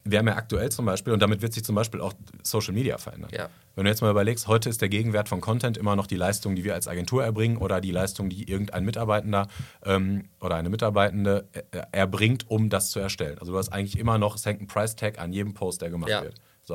wir haben ja aktuell zum Beispiel, und damit wird sich zum Beispiel auch Social Media verändern. Ja. Wenn du jetzt mal überlegst, heute ist der Gegenwert von Content immer noch die Leistung, die wir als Agentur erbringen oder die Leistung, die irgendein Mitarbeitender oder eine Mitarbeitende erbringt, um das zu erstellen. Also du hast eigentlich immer noch, es hängt ein Price-Tag an jedem Post, der gemacht wird. So.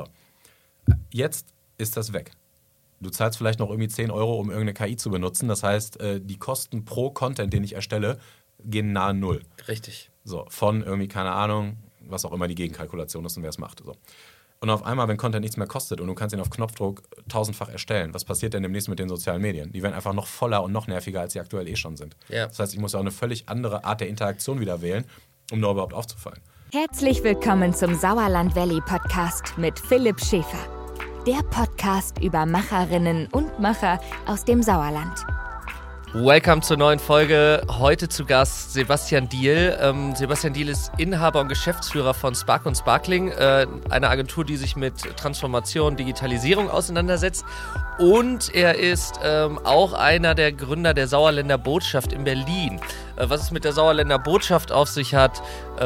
Jetzt ist das weg. Du zahlst vielleicht noch irgendwie 10 Euro, um irgendeine KI zu benutzen. Das heißt, die Kosten pro Content, den ich erstelle, gehen nahe Null. Richtig. So, von irgendwie, keine Ahnung, was auch immer die Gegenkalkulation ist und wer es macht. So. Und auf einmal, wenn Content nichts mehr kostet und du kannst ihn auf Knopfdruck 1000-fach erstellen, was passiert denn demnächst mit den sozialen Medien? Die werden einfach noch voller und noch nerviger, als sie aktuell eh schon sind. Ja. Das heißt, ich muss auch eine völlig andere Art der Interaktion wieder wählen, um da überhaupt aufzufallen. Herzlich willkommen zum Sauerland Valley Podcast mit Philipp Schäfer. Der Podcast über Macherinnen und Macher aus dem Sauerland. Welcome zur neuen Folge. Heute zu Gast Sebastian Diehl. Sebastian Diehl ist Inhaber und Geschäftsführer von Spark & Sparkling, einer Agentur, die sich mit Transformation, Digitalisierung auseinandersetzt. Und er ist auch einer der Gründer der Sauerländer Botschaft in Berlin. Was es mit der Sauerländer Botschaft auf sich hat,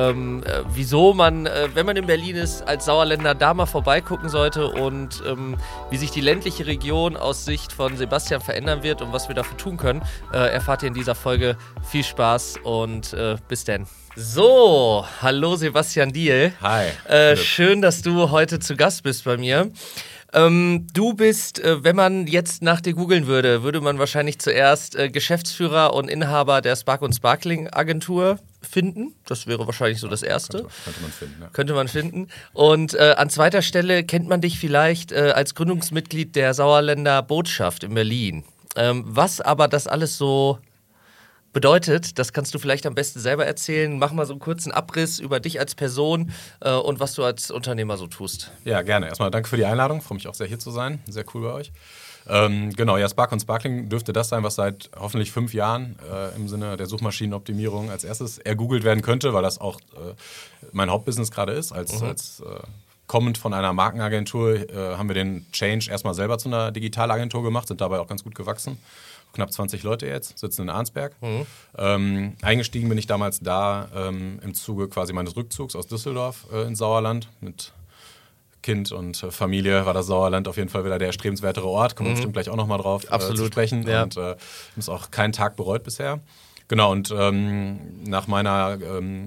wieso man, wenn man in Berlin ist, als Sauerländer da mal vorbeigucken sollte und wie sich die ländliche Region aus Sicht von Sebastian verändern wird und was wir dafür tun können, erfahrt ihr in dieser Folge. Viel Spaß und bis dann. So, hallo Sebastian Diehl. Hi. Schön, dass du heute zu Gast bist bei mir. Du bist, wenn man jetzt nach dir googeln würde man wahrscheinlich zuerst Geschäftsführer und Inhaber der Spark & Sparkling Agentur finden. Das wäre wahrscheinlich so das Erste. Könnte man finden, ja. Könnte man finden. Und an zweiter Stelle kennt man dich vielleicht als Gründungsmitglied der Sauerländer Botschaft in Berlin. Was aber das alles so bedeutet, das kannst du vielleicht am besten selber erzählen. Mach mal so einen kurzen Abriss über dich als Person und was du als Unternehmer so tust. Ja, gerne. Erstmal danke für die Einladung. Freue mich auch sehr, hier zu sein. Sehr cool bei euch. Genau, ja, Spark & Sparkling dürfte das sein, was seit hoffentlich 5 Jahren im Sinne der Suchmaschinenoptimierung als erstes ergoogelt werden könnte, weil das auch mein Hauptbusiness gerade ist. Als kommend von einer Markenagentur haben wir den Change erstmal selber zu einer Digitalagentur gemacht, sind dabei auch ganz gut gewachsen. Knapp 20 Leute jetzt, sitzen in Arnsberg. Eingestiegen bin ich damals da im Zuge quasi meines Rückzugs aus Düsseldorf ins Sauerland. Mit Kind und Familie war das Sauerland auf jeden Fall wieder der erstrebenswertere Ort. Kommen wir bestimmt gleich auch nochmal drauf zu sprechen. Ja. Und ist auch keinen Tag bereut bisher. Genau, und nach meiner,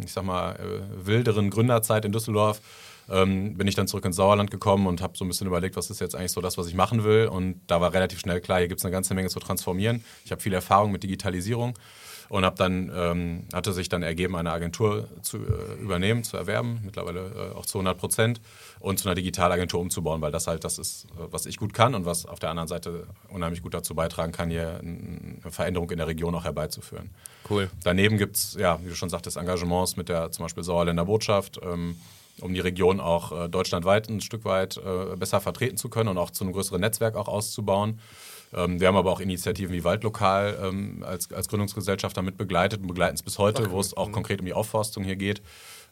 wilderen Gründerzeit in Düsseldorf bin ich dann zurück ins Sauerland gekommen und habe so ein bisschen überlegt, was ist jetzt eigentlich so das, was ich machen will. Und da war relativ schnell klar, hier gibt es eine ganze Menge zu transformieren. Ich habe viel Erfahrung mit Digitalisierung und hatte sich dann ergeben, eine Agentur zu übernehmen, zu erwerben, mittlerweile auch zu 100% und zu einer Digitalagentur umzubauen, weil das halt das ist, was ich gut kann und was auf der anderen Seite unheimlich gut dazu beitragen kann, hier eine Veränderung in der Region auch herbeizuführen. Cool. Daneben gibt es, ja, wie du schon sagtest, Engagements mit der zum Beispiel Sauerländer Botschaft, um die Region auch deutschlandweit ein Stück weit besser vertreten zu können und auch zu einem größeren Netzwerk auch auszubauen. Wir haben aber auch Initiativen wie Waldlokal als Gründungsgesellschaft damit begleitet und begleiten es bis heute, wo es auch konkret um die Aufforstung hier geht.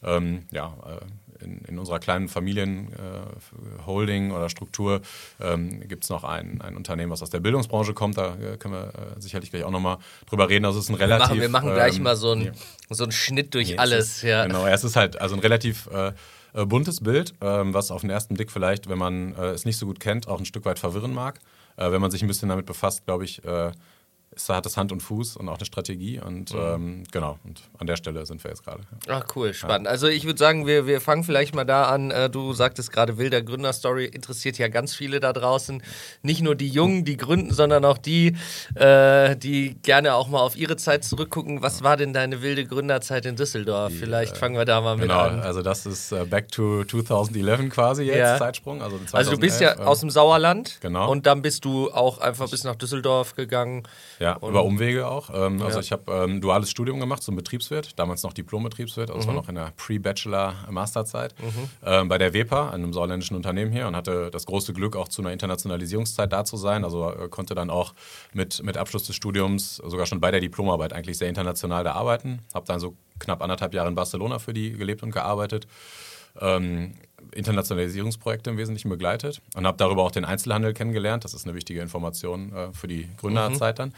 In unserer kleinen Familienholding oder Struktur gibt es noch ein Unternehmen, was aus der Bildungsbranche kommt. Da können wir sicherlich gleich auch nochmal drüber reden. Also es ist ein relativ... Wir machen gleich mal so einen Schnitt durch alles. Ja. Genau, es ist halt also ein relativ buntes Bild, was auf den ersten Blick vielleicht, wenn man es nicht so gut kennt, auch ein Stück weit verwirren mag. Wenn man sich ein bisschen damit befasst, glaube ich, hat das Hand und Fuß und auch eine Strategie und genau, und an der Stelle sind wir jetzt gerade. Ach cool, spannend. Ja. Also ich würde sagen, wir fangen vielleicht mal da an, du sagtest gerade, wilder Gründerstory interessiert ja ganz viele da draußen, nicht nur die Jungen, die gründen, sondern auch die gerne auch mal auf ihre Zeit zurückgucken. Was war denn deine wilde Gründerzeit in Düsseldorf? Vielleicht fangen wir da mal mit an. Genau, also das ist back to 2011 quasi jetzt, ja. Zeitsprung. Also du bist ja aus dem Sauerland, genau. Und dann bist du auch einfach bis nach Düsseldorf gegangen. Ja, über Umwege auch. Also ich habe ein duales Studium gemacht zum Betriebswirt, damals noch Diplom-Betriebswirt, also das war noch in der Pre-Bachelor-Masterzeit, bei der WEPA, einem saarländischen Unternehmen hier und hatte das große Glück, auch zu einer Internationalisierungszeit da zu sein, also konnte dann auch mit Abschluss des Studiums, sogar schon bei der Diplomarbeit eigentlich sehr international da arbeiten, habe dann so knapp 1,5 Jahre in Barcelona für die gelebt und gearbeitet. Internationalisierungsprojekte im Wesentlichen begleitet und habe darüber auch den Einzelhandel kennengelernt. Das ist eine wichtige Information für die Gründerzeit dann.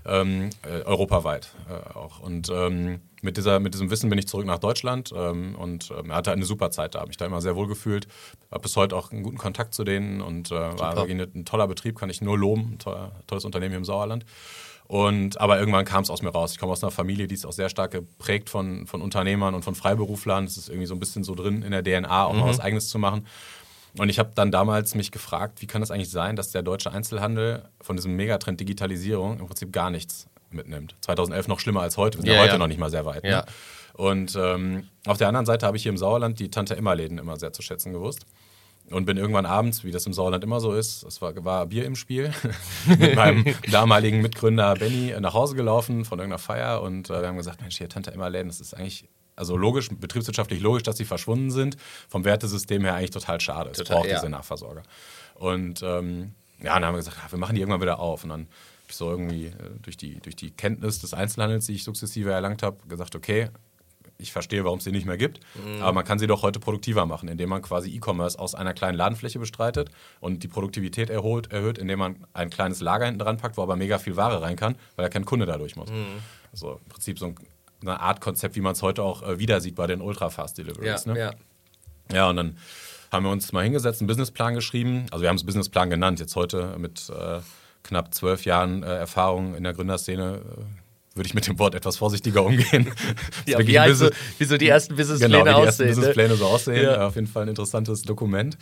Europaweit auch. Und mit diesem Wissen bin ich zurück nach Deutschland und hatte eine super Zeit da. Habe mich da immer sehr wohl gefühlt. Habe bis heute auch einen guten Kontakt zu denen und war wirklich ein toller Betrieb, kann ich nur loben. Tolles Unternehmen hier im Sauerland. Aber irgendwann kam es aus mir raus. Ich komme aus einer Familie, die ist auch sehr stark geprägt von Unternehmern und von Freiberuflern. Das ist irgendwie so ein bisschen so drin in der DNA, auch mal was Eigenes zu machen. Und ich habe dann damals mich gefragt, wie kann das eigentlich sein, dass der deutsche Einzelhandel von diesem Megatrend Digitalisierung im Prinzip gar nichts mitnimmt. 2011 noch schlimmer als heute. Wir sind heute noch nicht mal sehr weit. Ne? Ja. Und auf der anderen Seite habe ich hier im Sauerland die Tante-Emma-Läden immer sehr zu schätzen gewusst. Und bin irgendwann abends, wie das im Sauerland immer so ist, es war Bier im Spiel, mit meinem damaligen Mitgründer Benny nach Hause gelaufen von irgendeiner Feier und wir haben gesagt, Mensch, hier Tante-Emma-Läden, das ist eigentlich also logisch, betriebswirtschaftlich logisch, dass sie verschwunden sind. Vom Wertesystem her eigentlich total schade. Es braucht diese Nachversorger. Und dann haben wir gesagt, wir machen die irgendwann wieder auf. Und dann habe ich so irgendwie durch die Kenntnis des Einzelhandels, die ich sukzessive erlangt habe, gesagt, okay, ich verstehe, warum es sie nicht mehr gibt, aber man kann sie doch heute produktiver machen, indem man quasi E-Commerce aus einer kleinen Ladenfläche bestreitet und die Produktivität erhöht, indem man ein kleines Lager hinten dran packt, wo aber mega viel Ware rein kann, weil ja kein Kunde da durch muss. Also im Prinzip so eine Art Konzept, wie man es heute auch wieder sieht bei den Ultra-Fast-Deliveries. Ja, und dann haben wir uns mal hingesetzt, einen Businessplan geschrieben. Also wir haben es Businessplan genannt, jetzt heute mit knapp 12 Jahren Erfahrung in der Gründerszene würde ich mit dem Wort etwas vorsichtiger umgehen. Ja, wie so die ersten Businesspläne aussehen. Wie die ersten Businesspläne so aussehen. Ja. Auf jeden Fall ein interessantes Dokument.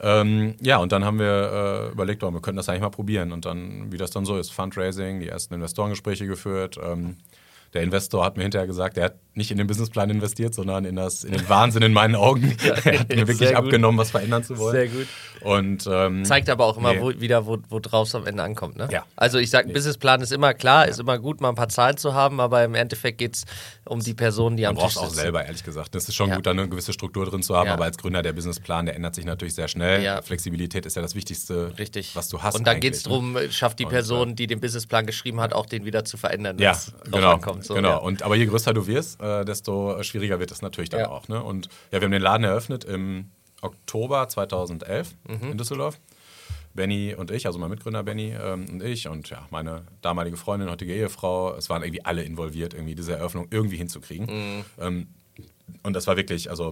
Und dann haben wir überlegt, wir könnten das eigentlich mal probieren. Und dann, wie das dann so ist, Fundraising, die ersten Investorengespräche geführt. Der Investor hat mir hinterher gesagt, er hat nicht in den Businessplan investiert, sondern in den Wahnsinn in meinen Augen. Er hat mir wirklich abgenommen, was verändern zu wollen. Sehr gut. Und, zeigt aber auch immer wo drauf es am Ende ankommt. Ne? Ja. Also ich sage, Businessplan ist immer klar, ist immer gut, mal ein paar Zahlen zu haben, aber im Endeffekt geht es um die Personen, die am Tisch sitzen. Man braucht es auch selber, ehrlich gesagt. Das ist schon gut, da eine gewisse Struktur drin zu haben, aber als Gründer der Businessplan, der ändert sich natürlich sehr schnell. Ja. Flexibilität ist ja das Wichtigste, was du hast. Und dann geht es darum, schafft die Person, die den Businessplan geschrieben hat, auch den wieder zu verändern, wenn es drauf ankommt. So, genau. Ja. Aber je größer du wirst, desto schwieriger wird es natürlich dann auch. Ne? Und wir haben den Laden eröffnet im Oktober 2011 in Düsseldorf. Benny und ich, also mein Mitgründer Benny und ich und meine damalige Freundin, heutige Ehefrau, es waren irgendwie alle involviert, irgendwie diese Eröffnung irgendwie hinzukriegen. Und das war wirklich, also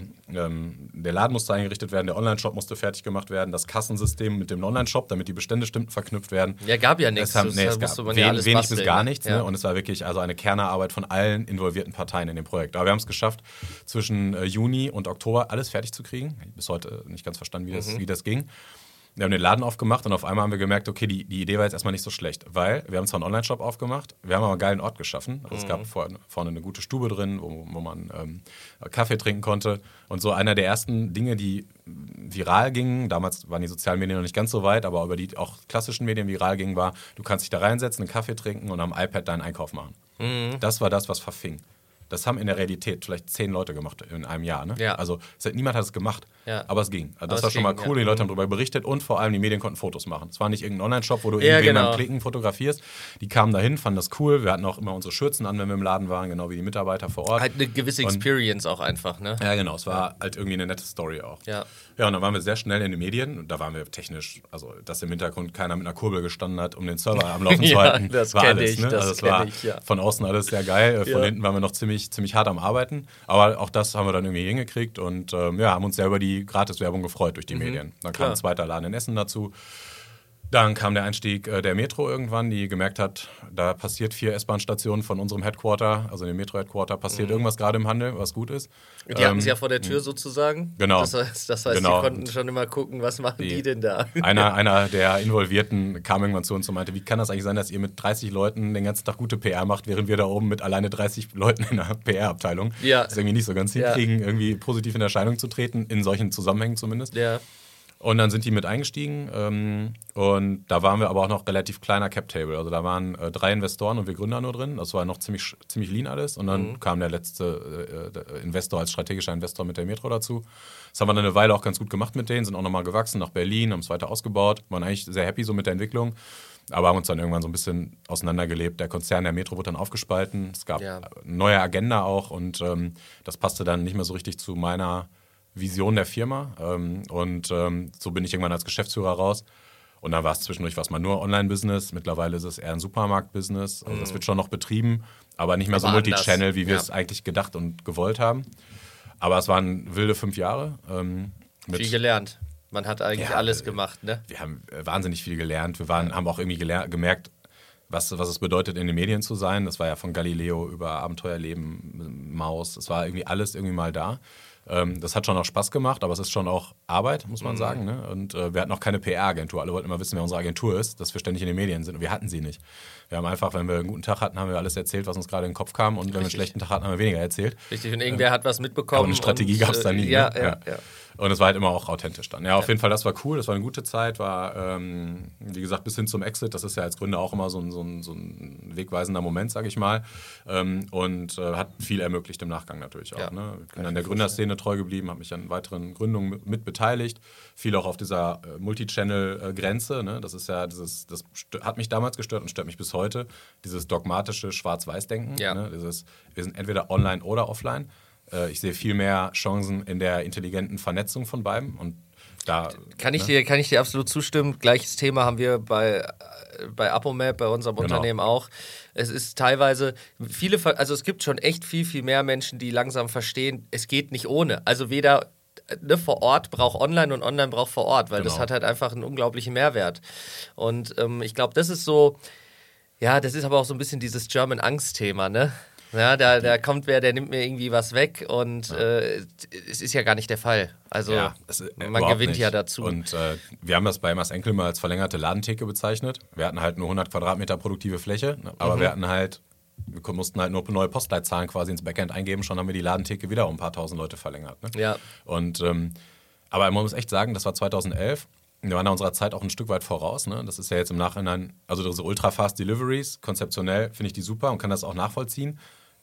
der Laden musste eingerichtet werden, der Online-Shop musste fertig gemacht werden, das Kassensystem mit dem Online-Shop, damit die Bestände verknüpft werden. Ja, gab ja nichts. Es gab wenig bis gar nichts. Ne? Und es war wirklich also eine Kernarbeit von allen involvierten Parteien in dem Projekt. Aber wir haben es geschafft, zwischen Juni und Oktober alles fertig zu kriegen. Ich habe bis heute nicht ganz verstanden, wie das ging. Wir haben den Laden aufgemacht und auf einmal haben wir gemerkt, okay, die Idee war jetzt erstmal nicht so schlecht, weil wir haben zwar einen Online-Shop aufgemacht, wir haben aber einen geilen Ort geschaffen. Also es gab vorne eine gute Stube drin, wo man Kaffee trinken konnte. Und so einer der ersten Dinge, die viral gingen, damals waren die sozialen Medien noch nicht ganz so weit, aber über die auch klassischen Medien viral gingen, war, du kannst dich da reinsetzen, einen Kaffee trinken und am iPad deinen Einkauf machen. Das war das, was verfing. Das haben in der Realität vielleicht 10 Leute gemacht in einem Jahr. Ne? Ja. Also niemand hat es gemacht, aber es ging. Das war schon mal cool, die Leute haben darüber berichtet und vor allem die Medien konnten Fotos machen. Es war nicht irgendein Online-Shop, wo du beim Klicken fotografierst. Die kamen dahin, fanden das cool. Wir hatten auch immer unsere Schürzen an, wenn wir im Laden waren, genau wie die Mitarbeiter vor Ort. Halt eine gewisse Experience auch einfach, ne? Ja, genau. Es war halt irgendwie eine nette Story auch. Ja, und dann waren wir sehr schnell in den Medien und da waren wir technisch, also dass im Hintergrund keiner mit einer Kurbel gestanden hat, um den Server am Laufen zu halten. Das war kenne alles. Ich, ne? das war von außen alles sehr geil. Von hinten waren wir noch ziemlich hart am Arbeiten. Aber auch das haben wir dann irgendwie hingekriegt und haben uns sehr über die Gratiswerbung gefreut durch die Medien. Dann kam ein zweiter Laden in Essen dazu. Dann kam der Einstieg der Metro irgendwann, die gemerkt hat, da passiert 4 S-Bahn-Stationen von unserem Headquarter, also dem Metro-Headquarter, passiert irgendwas gerade im Handel, was gut ist. Die hatten sie ja vor der Tür sozusagen. Genau. Das heißt die konnten schon immer gucken, was machen die denn da? Einer der Involvierten kam irgendwann zu uns und meinte, wie kann das eigentlich sein, dass ihr mit 30 Leuten den ganzen Tag gute PR macht, während wir da oben mit alleine 30 Leuten in der PR-Abteilung das irgendwie nicht so ganz hinkriegen, irgendwie positiv in Erscheinung zu treten, in solchen Zusammenhängen zumindest. Ja. Und dann sind die mit eingestiegen und da waren wir aber auch noch relativ kleiner Cap-Table. Also da waren 3 Investoren und wir Gründer nur drin. Das war noch ziemlich lean alles. Und dann kam der letzte Investor als strategischer Investor mit der Metro dazu. Das haben wir dann eine Weile auch ganz gut gemacht mit denen, sind auch nochmal gewachsen nach Berlin, haben es weiter ausgebaut, waren eigentlich sehr happy so mit der Entwicklung. Aber haben uns dann irgendwann so ein bisschen auseinandergelebt. Der Konzern der Metro wurde dann aufgespalten. Es gab eine neue Agenda auch und das passte dann nicht mehr so richtig zu meiner Vision der Firma. So bin ich irgendwann als Geschäftsführer raus. Und dann war es zwischendurch mal nur Online-Business. Mittlerweile ist es eher ein Supermarkt-Business. Also das wird schon noch betrieben, aber nicht mehr so Multi-Channel, wie wir es eigentlich gedacht und gewollt haben. Aber es waren wilde 5 Jahre. Viel gelernt. Man hat eigentlich alles gemacht, ne? Wir haben wahnsinnig viel gelernt. Wir haben auch irgendwie gemerkt, was es bedeutet, in den Medien zu sein. Das war ja von Galileo über Abenteuerleben, Maus. Es war irgendwie alles irgendwie mal da. Das hat schon auch Spaß gemacht, aber es ist schon auch Arbeit, muss man sagen. Ne? Und wir hatten auch keine PR-Agentur. Alle wollten immer wissen, wer unsere Agentur ist, dass wir ständig in den Medien sind. Und wir hatten sie nicht. Wir haben einfach, wenn wir einen guten Tag hatten, haben wir alles erzählt, was uns gerade in den Kopf kam. Und wenn wir einen schlechten Tag hatten, haben wir weniger erzählt. Richtig, und irgendwer hat was mitbekommen. Aber eine Strategie gab es da nie. Ja. Und es war halt immer auch authentisch dann. Ja, auf jeden Fall, das war cool. Das war eine gute Zeit. War, wie gesagt, bis hin zum Exit. Das ist ja als Gründer auch immer so ein wegweisender Moment, sage ich mal. Hat viel ermöglicht im Nachgang natürlich auch. Ne? Ich bin dann der Gründerszene treu geblieben, habe mich an weiteren Gründungen mit beteiligt. Viel auch auf dieser Multichannel-Grenze. Ne? Das ist ja das hat mich damals gestört und stört mich bis heute. Dieses dogmatische Schwarz-Weiß-Denken. Ja. Ne? Wir sind entweder online oder offline. Ich sehe viel mehr Chancen in der intelligenten Vernetzung von beiden. Und da kann ich dir absolut zustimmen. Gleiches Thema haben wir bei Apomap, bei unserem Unternehmen auch. Es ist teilweise es gibt schon echt viel mehr Menschen, die langsam verstehen, es geht nicht ohne. Also weder vor Ort braucht online und online braucht vor Ort, weil das hat halt einfach einen unglaublichen Mehrwert. Und ich glaube, das ist so, ja, das ist aber auch so ein bisschen dieses German-Angst-Thema, ne? Ja, da kommt wer, der nimmt mir irgendwie was weg und es ist ja gar nicht der Fall. Also man gewinnt nicht. Ja dazu. Und wir haben das bei Emmas Enkel mal als verlängerte Ladentheke bezeichnet. Wir hatten halt nur 100 Quadratmeter produktive Fläche, aber wir mussten halt nur neue Postleitzahlen quasi ins Backend eingeben, schon haben wir die Ladentheke wieder um ein paar tausend Leute verlängert. Ne? Ja. Und, aber man muss echt sagen, das war 2011. Wir waren unserer Zeit auch ein Stück weit voraus. Ne? Das ist ja jetzt im Nachhinein, also diese Ultra-Fast Deliveries, konzeptionell finde ich die super und kann das auch nachvollziehen.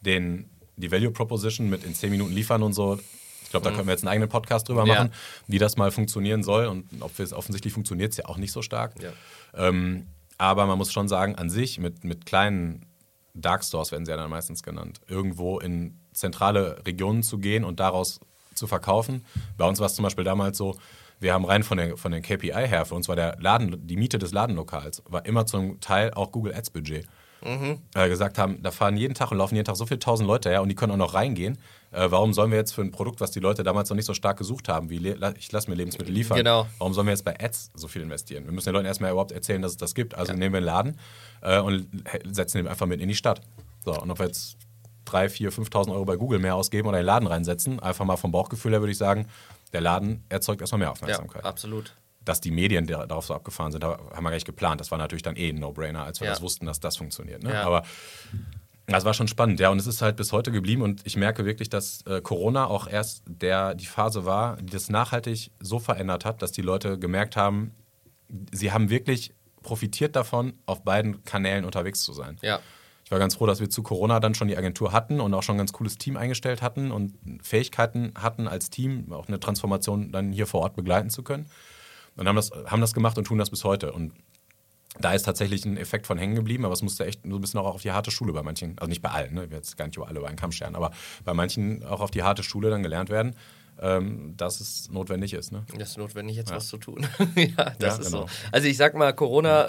Die Value Proposition mit in 10 Minuten liefern und so, ich glaube, da können wir jetzt einen eigenen Podcast drüber machen, wie das mal funktionieren soll. Und offensichtlich funktioniert es ja auch nicht so stark. Ja. Aber man muss schon sagen, an sich mit kleinen Dark Stores, werden sie ja dann meistens genannt, irgendwo in zentrale Regionen zu gehen und daraus zu verkaufen. Bei uns war es zum Beispiel damals so, wir haben rein von den KPI her, für uns war die Miete des Ladenlokals, war immer zum Teil auch Google Ads Budget. Gesagt haben, da fahren jeden Tag und laufen jeden Tag so viele 1000 Leute her und die können auch noch reingehen. Warum sollen wir jetzt für ein Produkt, was die Leute damals noch nicht so stark gesucht haben, wie ich lasse mir Lebensmittel liefern, warum sollen wir jetzt bei Ads so viel investieren? Wir müssen den Leuten erstmal überhaupt erzählen, dass es das gibt. Also nehmen wir einen Laden und setzen den einfach mit in die Stadt. So, und ob wir jetzt 3.000, 4.000, 5.000 Euro bei Google mehr ausgeben oder den Laden reinsetzen, einfach mal vom Bauchgefühl her würde ich sagen, der Laden erzeugt erstmal mehr Aufmerksamkeit. Ja, absolut. Dass die Medien darauf so abgefahren sind, haben wir gar nicht geplant. Das war natürlich dann ein No-Brainer, als wir das wussten, dass das funktioniert. Ne? Ja. Aber das war schon spannend. Ja, und es ist halt bis heute geblieben. Und ich merke wirklich, dass Corona auch erst die Phase war, die das nachhaltig so verändert hat, dass die Leute gemerkt haben, sie haben wirklich profitiert davon, auf beiden Kanälen unterwegs zu sein. Ja. Ich war ganz froh, dass wir zu Corona dann schon die Agentur hatten und auch schon ein ganz cooles Team eingestellt hatten und Fähigkeiten hatten als Team, auch eine Transformation dann hier vor Ort begleiten zu können. Und haben das gemacht und tun das bis heute. Und da ist tatsächlich ein Effekt von hängen geblieben, aber es musste echt so ein bisschen auch auf die harte Schule bei manchen, also nicht bei allen, ne? Ich will jetzt gar nicht über alle über einen Kamm scheren, aber bei manchen auch auf die harte Schule dann gelernt werden, dass es notwendig ist. Ne? Das ist notwendig, jetzt was zu tun. Das ist so. Also ich sag mal, Corona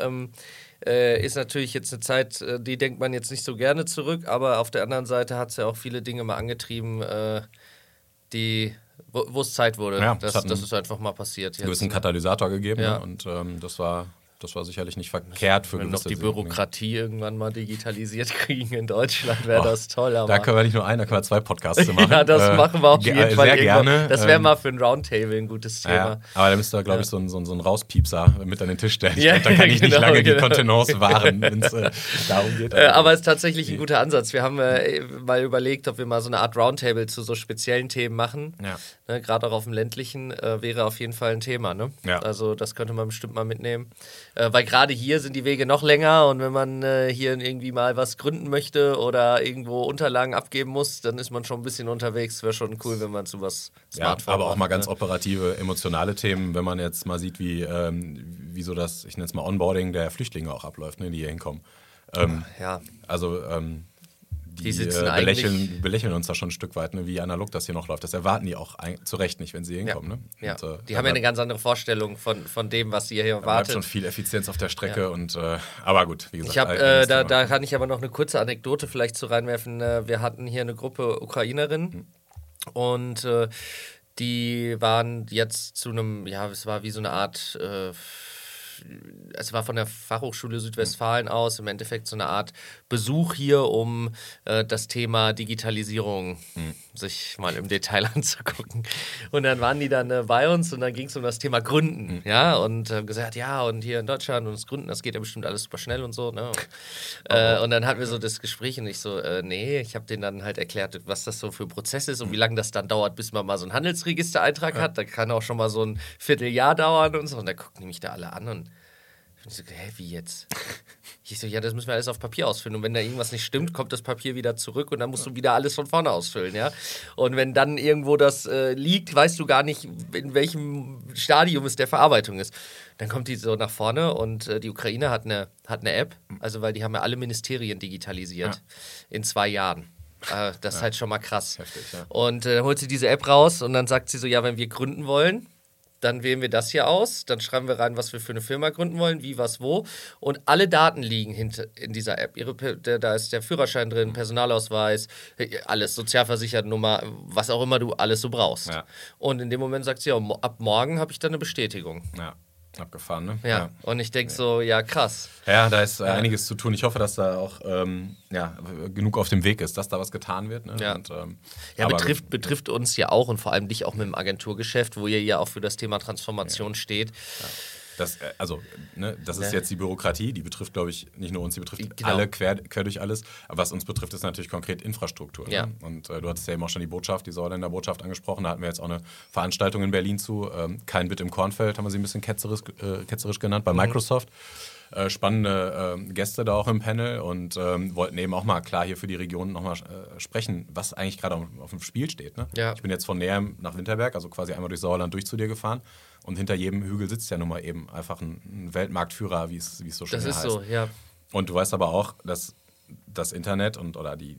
ist natürlich jetzt eine Zeit, die denkt man jetzt nicht so gerne zurück, aber auf der anderen Seite hat es ja auch viele Dinge mal angetrieben, wo es Zeit wurde, dass es einfach mal passiert. Einen gewissen Katalysator gegeben, ne? Und das war sicherlich nicht verkehrt für gewisse. Wenn noch die Bürokratie irgendwann mal digitalisiert kriegen in Deutschland, wäre das toll. Aber da können wir nicht nur einen, da können wir 2 Podcasts machen. Ja, das machen wir auf jeden Fall. Sehr gerne. Das wäre mal für ein Roundtable ein gutes Thema. Ja, aber da müsste, glaube ich, so ein Rauspiepser mit an den Tisch stellen. Ich glaub, da kann ich nicht lange die Kontenance wahren, wenn es darum geht. Aber es ist tatsächlich ein guter Ansatz. Wir haben mal überlegt, ob wir mal so eine Art Roundtable zu so speziellen Themen machen. Ja. Gerade auch auf dem ländlichen wäre auf jeden Fall ein Thema. Ne? Ja. Also das könnte man bestimmt mal mitnehmen. Weil gerade hier sind die Wege noch länger und wenn man hier irgendwie mal was gründen möchte oder irgendwo Unterlagen abgeben muss, dann ist man schon ein bisschen unterwegs. Wäre schon cool, wenn man zu was Smartphone aber auch mal ganz operative, emotionale Themen, wenn man jetzt mal sieht, wie so das, ich nenne es mal Onboarding der Flüchtlinge auch abläuft, ne, die hier hinkommen. Also die belächeln uns da schon ein Stück weit, ne, wie analog das hier noch läuft. Das erwarten die auch zu Recht nicht, wenn sie hinkommen. Ne? Ja. Und, die haben ja eine ganz andere Vorstellung von dem, was sie hier erwartet. Da bleibt schon viel Effizienz auf der Strecke. Und, aber gut, wie gesagt. Da kann ich aber noch eine kurze Anekdote vielleicht zu reinwerfen. Wir hatten hier eine Gruppe Ukrainerinnen und die waren jetzt zu einem, es war wie so eine Art... es war von der Fachhochschule Südwestfalen aus im Endeffekt so eine Art Besuch hier, um das Thema Digitalisierung sich mal im Detail anzugucken. Und dann waren die dann bei uns und dann ging es um das Thema Gründen, und gesagt, und hier in Deutschland und das Gründen, das geht ja bestimmt alles super schnell und so. Ne? Und dann hatten wir so das Gespräch und ich so, ich habe denen dann halt erklärt, was das so für ein Prozess ist und wie lange das dann dauert, bis man mal so einen Handelsregistereintrag hat. Da kann auch schon mal so ein Vierteljahr dauern und so. Und da gucken die mich da alle an und ich so, wie jetzt? Ich so, das müssen wir alles auf Papier ausfüllen. Und wenn da irgendwas nicht stimmt, kommt das Papier wieder zurück und dann musst du wieder alles von vorne ausfüllen, ja. Und wenn dann irgendwo das liegt, weißt du gar nicht, in welchem Stadium es der Verarbeitung ist. Dann kommt die so nach vorne und die Ukraine hat eine App, also weil die haben ja alle Ministerien digitalisiert in 2 Jahren. Das ist halt schon mal krass. Heftig, ja. Und dann holt sie diese App raus und dann sagt sie so, wenn wir gründen wollen, dann wählen wir das hier aus, dann schreiben wir rein, was wir für eine Firma gründen wollen, wie, was, wo. Und alle Daten liegen in dieser App. Da ist der Führerschein drin, Personalausweis, alles, Sozialversichertennummer, was auch immer du alles so brauchst. Ja. Und in dem Moment sagt sie, ab morgen habe ich dann eine Bestätigung. Ja. Abgefahren, ne? Ja, und ich denke so, krass. Ja, da ist einiges zu tun. Ich hoffe, dass da auch genug auf dem Weg ist, dass da was getan wird. Ne? Ja, und, betrifft uns ja auch und vor allem dich auch mit dem Agenturgeschäft, wo ihr ja auch für das Thema Transformation steht. Ja. Das ist jetzt die Bürokratie, die betrifft, glaube ich, nicht nur uns, die betrifft alle quer durch alles. Aber was uns betrifft, ist natürlich konkret Infrastruktur. Ja. Ne? Und du hattest ja eben auch schon die Sauerländer Botschaft angesprochen. Da hatten wir jetzt auch eine Veranstaltung in Berlin zu. Kein Bit im Kornfeld, haben wir sie ein bisschen ketzerisch genannt, bei Microsoft. Spannende Gäste da auch im Panel und wollten eben auch mal klar hier für die Region nochmal sprechen, was eigentlich gerade auf dem Spiel steht. Ne? Ja. Ich bin jetzt von Neheim nach Winterberg, also quasi einmal durch Sauerland durch zu dir gefahren. Und hinter jedem Hügel sitzt ja nun mal eben einfach ein Weltmarktführer, wie es so schön heißt. Das ist so, ja. Und du weißt aber auch, dass das Internet oder die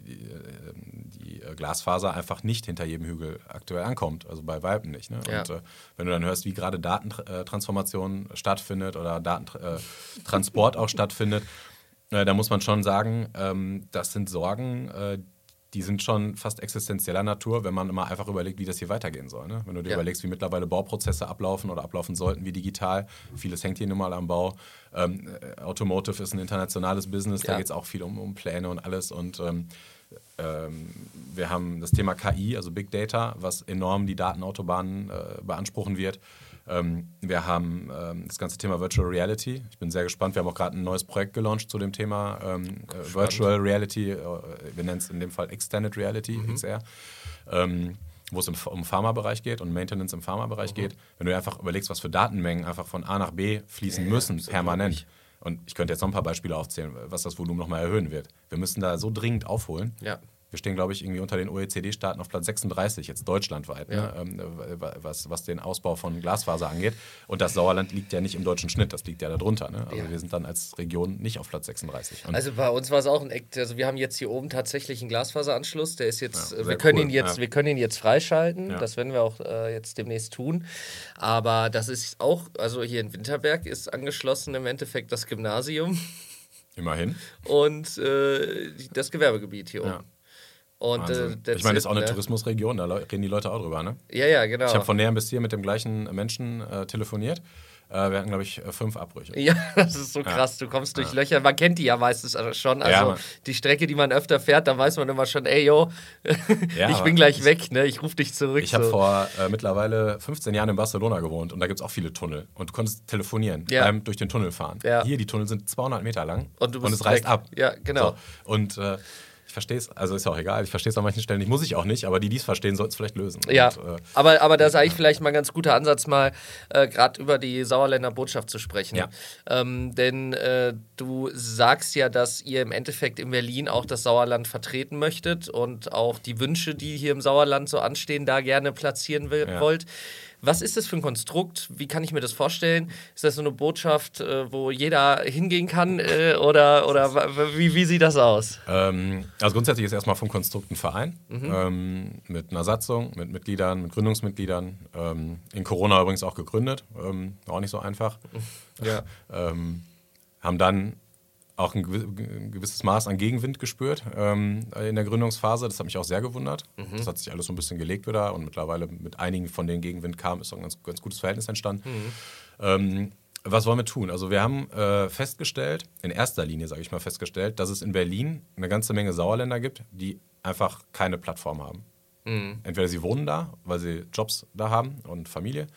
Glasfaser einfach nicht hinter jedem Hügel aktuell ankommt. Also bei Weitem nicht. Ne? Ja. Und wenn du dann hörst, wie gerade Datentransformation stattfindet oder Datentransport auch stattfindet, da muss man schon sagen, das sind Sorgen, die sind schon fast existenzieller Natur, wenn man immer einfach überlegt, wie das hier weitergehen soll. Ne? Wenn du dir überlegst, wie mittlerweile Bauprozesse ablaufen oder ablaufen sollten, wie digital. Vieles hängt hier nun mal am Bau. Automotive ist ein internationales Business, da geht es auch viel um Pläne und alles. Und wir haben das Thema KI, also Big Data, was enorm die Datenautobahnen beanspruchen wird. Wir haben das ganze Thema Virtual Reality. Ich bin sehr gespannt. Wir haben auch gerade ein neues Projekt gelauncht zu dem Thema Virtual Reality. Wir nennen es in dem Fall Extended Reality, XR. Wo es um Pharmabereich geht und Maintenance im Pharmabereich geht. Wenn du dir einfach überlegst, was für Datenmengen einfach von A nach B fließen müssen, permanent. Und ich könnte jetzt noch ein paar Beispiele aufzählen, was das Volumen nochmal erhöhen wird. Wir müssen da so dringend aufholen. Ja. Wir stehen, glaube ich, irgendwie unter den OECD-Staaten auf Platz 36, jetzt deutschlandweit, was den Ausbau von Glasfaser angeht. Und das Sauerland liegt ja nicht im deutschen Schnitt, das liegt ja darunter. Ne? Also wir sind dann als Region nicht auf Platz 36. Und also bei uns war es auch ein Eck, also wir haben jetzt hier oben tatsächlich einen Glasfaseranschluss, der ist jetzt, wir können ihn jetzt freischalten, das werden wir auch jetzt demnächst tun. Aber das ist auch, also hier in Winterberg ist angeschlossen im Endeffekt das Gymnasium. Immerhin. Und das Gewerbegebiet hier oben. Und, ich meine, das ist auch eine Tourismusregion, da reden die Leute auch drüber, ne? Ja, genau. Ich habe von Nähern bis hier mit dem gleichen Menschen telefoniert. Wir hatten, glaube ich, 5 Abbrüche. Ja, das ist so krass. Du kommst durch Löcher. Man kennt die ja meistens schon. Also die Strecke, die man öfter fährt, da weiß man immer schon, ich bin gleich weg, ne? Ich rufe dich zurück. Ich habe vor mittlerweile 15 Jahren in Barcelona gewohnt und da gibt es auch viele Tunnel. Und du konntest telefonieren, durch den Tunnel fahren. Ja. Hier, die Tunnel sind 200 Meter lang und es reißt ab. Ja, genau. So. Und ich verstehe es, also ist ja auch egal, ich verstehe es an manchen Stellen nicht, muss ich auch nicht, aber die es verstehen, sollten es vielleicht lösen. Ja, und, aber da ist eigentlich vielleicht mal ein ganz guter Ansatz, mal gerade über die Sauerländer Botschaft zu sprechen. Ja. Denn du sagst ja, dass ihr im Endeffekt in Berlin auch das Sauerland vertreten möchtet und auch die Wünsche, die hier im Sauerland so anstehen, da gerne platzieren wollt. Was ist das für ein Konstrukt? Wie kann ich mir das vorstellen? Ist das so eine Botschaft, wo jeder hingehen kann? Oder wie sieht das aus? Also grundsätzlich ist erstmal vom Konstrukt ein Verein mit einer Satzung, mit Mitgliedern, mit Gründungsmitgliedern. In Corona übrigens auch gegründet. Auch nicht so einfach. Ja. Haben dann auch ein gewisses Maß an Gegenwind gespürt in der Gründungsphase. Das hat mich auch sehr gewundert. Das hat sich alles so ein bisschen gelegt wieder und mittlerweile mit einigen von denen Gegenwind kam, ist auch ein ganz gutes Verhältnis entstanden. Was wollen wir tun? Also wir haben festgestellt, in erster Linie sage ich mal festgestellt, dass es in Berlin eine ganze Menge Sauerländer gibt, die einfach keine Plattform haben. Entweder sie wohnen da, weil sie Jobs da haben und Familie,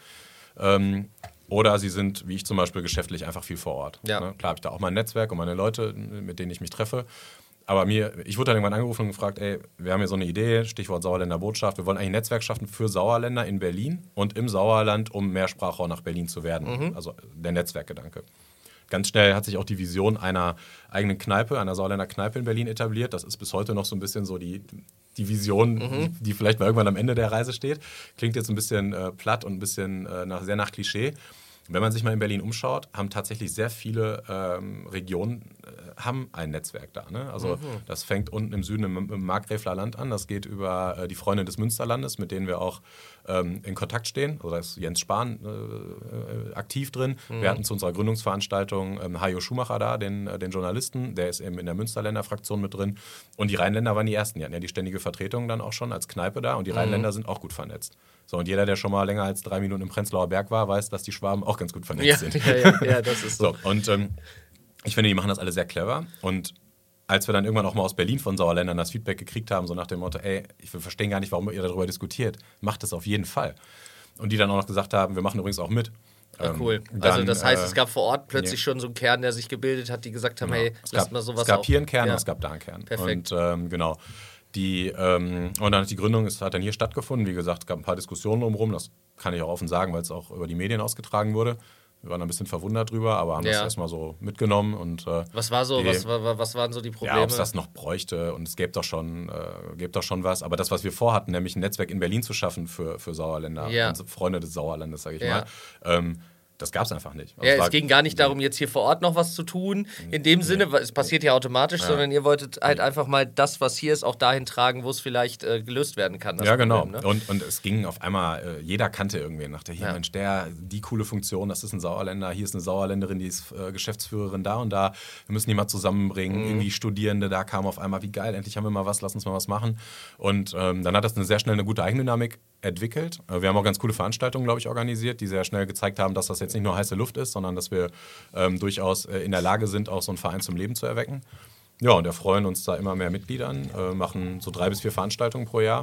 oder sie sind, wie ich zum Beispiel, geschäftlich einfach viel vor Ort. Ja. Ne? Klar habe ich da auch mein Netzwerk und meine Leute, mit denen ich mich treffe. Aber ich wurde dann irgendwann angerufen und gefragt, wir haben hier so eine Idee, Stichwort Sauerländer Botschaft. Wir wollen eigentlich ein Netzwerk schaffen für Sauerländer in Berlin und im Sauerland, um Mehrsprachrohr nach Berlin zu werden. Also der Netzwerkgedanke. Ganz schnell hat sich auch die Vision einer eigenen Kneipe, einer Sauerländer Kneipe in Berlin etabliert. Das ist bis heute noch so ein bisschen so die Vision, die vielleicht mal irgendwann am Ende der Reise steht. Klingt jetzt ein bisschen platt und ein bisschen sehr nach Klischee. Wenn man sich mal in Berlin umschaut, haben tatsächlich sehr viele Regionen haben ein Netzwerk da. Ne? Also das fängt unten im Süden im Markgräfler Land an. Das geht über die Freunde des Münsterlandes, mit denen wir auch in Kontakt stehen. Also da ist Jens Spahn aktiv drin. Wir hatten zu unserer Gründungsveranstaltung Hajo Schumacher da, den Journalisten. Der ist eben in der Münsterländer Fraktion mit drin. Und die Rheinländer waren die Ersten. Die hatten ja die ständige Vertretung dann auch schon als Kneipe da. Und die Rheinländer sind auch gut vernetzt. So, und jeder, der schon mal länger als 3 Minuten im Prenzlauer Berg war, weiß, dass die Schwaben auch ganz gut vernetzt sind. Ja, das ist so. Und ich finde, die machen das alle sehr clever. Und als wir dann irgendwann auch mal aus Berlin von Sauerländern das Feedback gekriegt haben, so nach dem Motto, ich verstehe gar nicht, warum ihr darüber diskutiert, macht das auf jeden Fall. Und die dann auch noch gesagt haben, wir machen übrigens auch mit. Cool. Also das heißt, es gab vor Ort plötzlich schon so einen Kern, der sich gebildet hat, die gesagt haben, lasst mal sowas auf. Es gab hier einen Kern und es gab da einen Kern. Perfekt. Und genau. Und dann hat die Gründung hat dann hier stattgefunden. Wie gesagt, es gab ein paar Diskussionen drumherum. Das kann ich auch offen sagen, weil es auch über die Medien ausgetragen wurde. Wir waren ein bisschen verwundert drüber, aber haben das erstmal so mitgenommen. Und, was waren so die Probleme? Ja, ob es das noch bräuchte und es gäbe doch schon was. Aber das, was wir vorhatten, nämlich ein Netzwerk in Berlin zu schaffen für Sauerländer, und Freunde des Sauerlandes, sage ich mal, das gab es einfach nicht. Also es ging gar nicht darum, jetzt hier vor Ort noch was zu tun. In dem Sinne, es passiert ja automatisch, sondern ihr wolltet halt einfach mal das, was hier ist, auch dahin tragen, wo es vielleicht gelöst werden kann. Ja, genau. Problem, ne? Und es ging auf einmal, jeder kannte irgendwen. Dachte, hier, Mensch, die coole Funktion, das ist ein Sauerländer, hier ist eine Sauerländerin, die ist Geschäftsführerin da und da. Wir müssen die mal zusammenbringen. Irgendwie Studierende, da kam auf einmal, wie geil, endlich haben wir mal was, lass uns mal was machen. Und dann hat das sehr schnell eine gute Eigendynamik entwickelt. Wir haben auch ganz coole Veranstaltungen, glaube ich, organisiert, die sehr schnell gezeigt haben, dass das jetzt nicht nur heiße Luft ist, sondern dass wir durchaus in der Lage sind, auch so einen Verein zum Leben zu erwecken. Ja, und erfreuen uns da immer mehr Mitgliedern, machen so 3 bis 4 Veranstaltungen pro Jahr.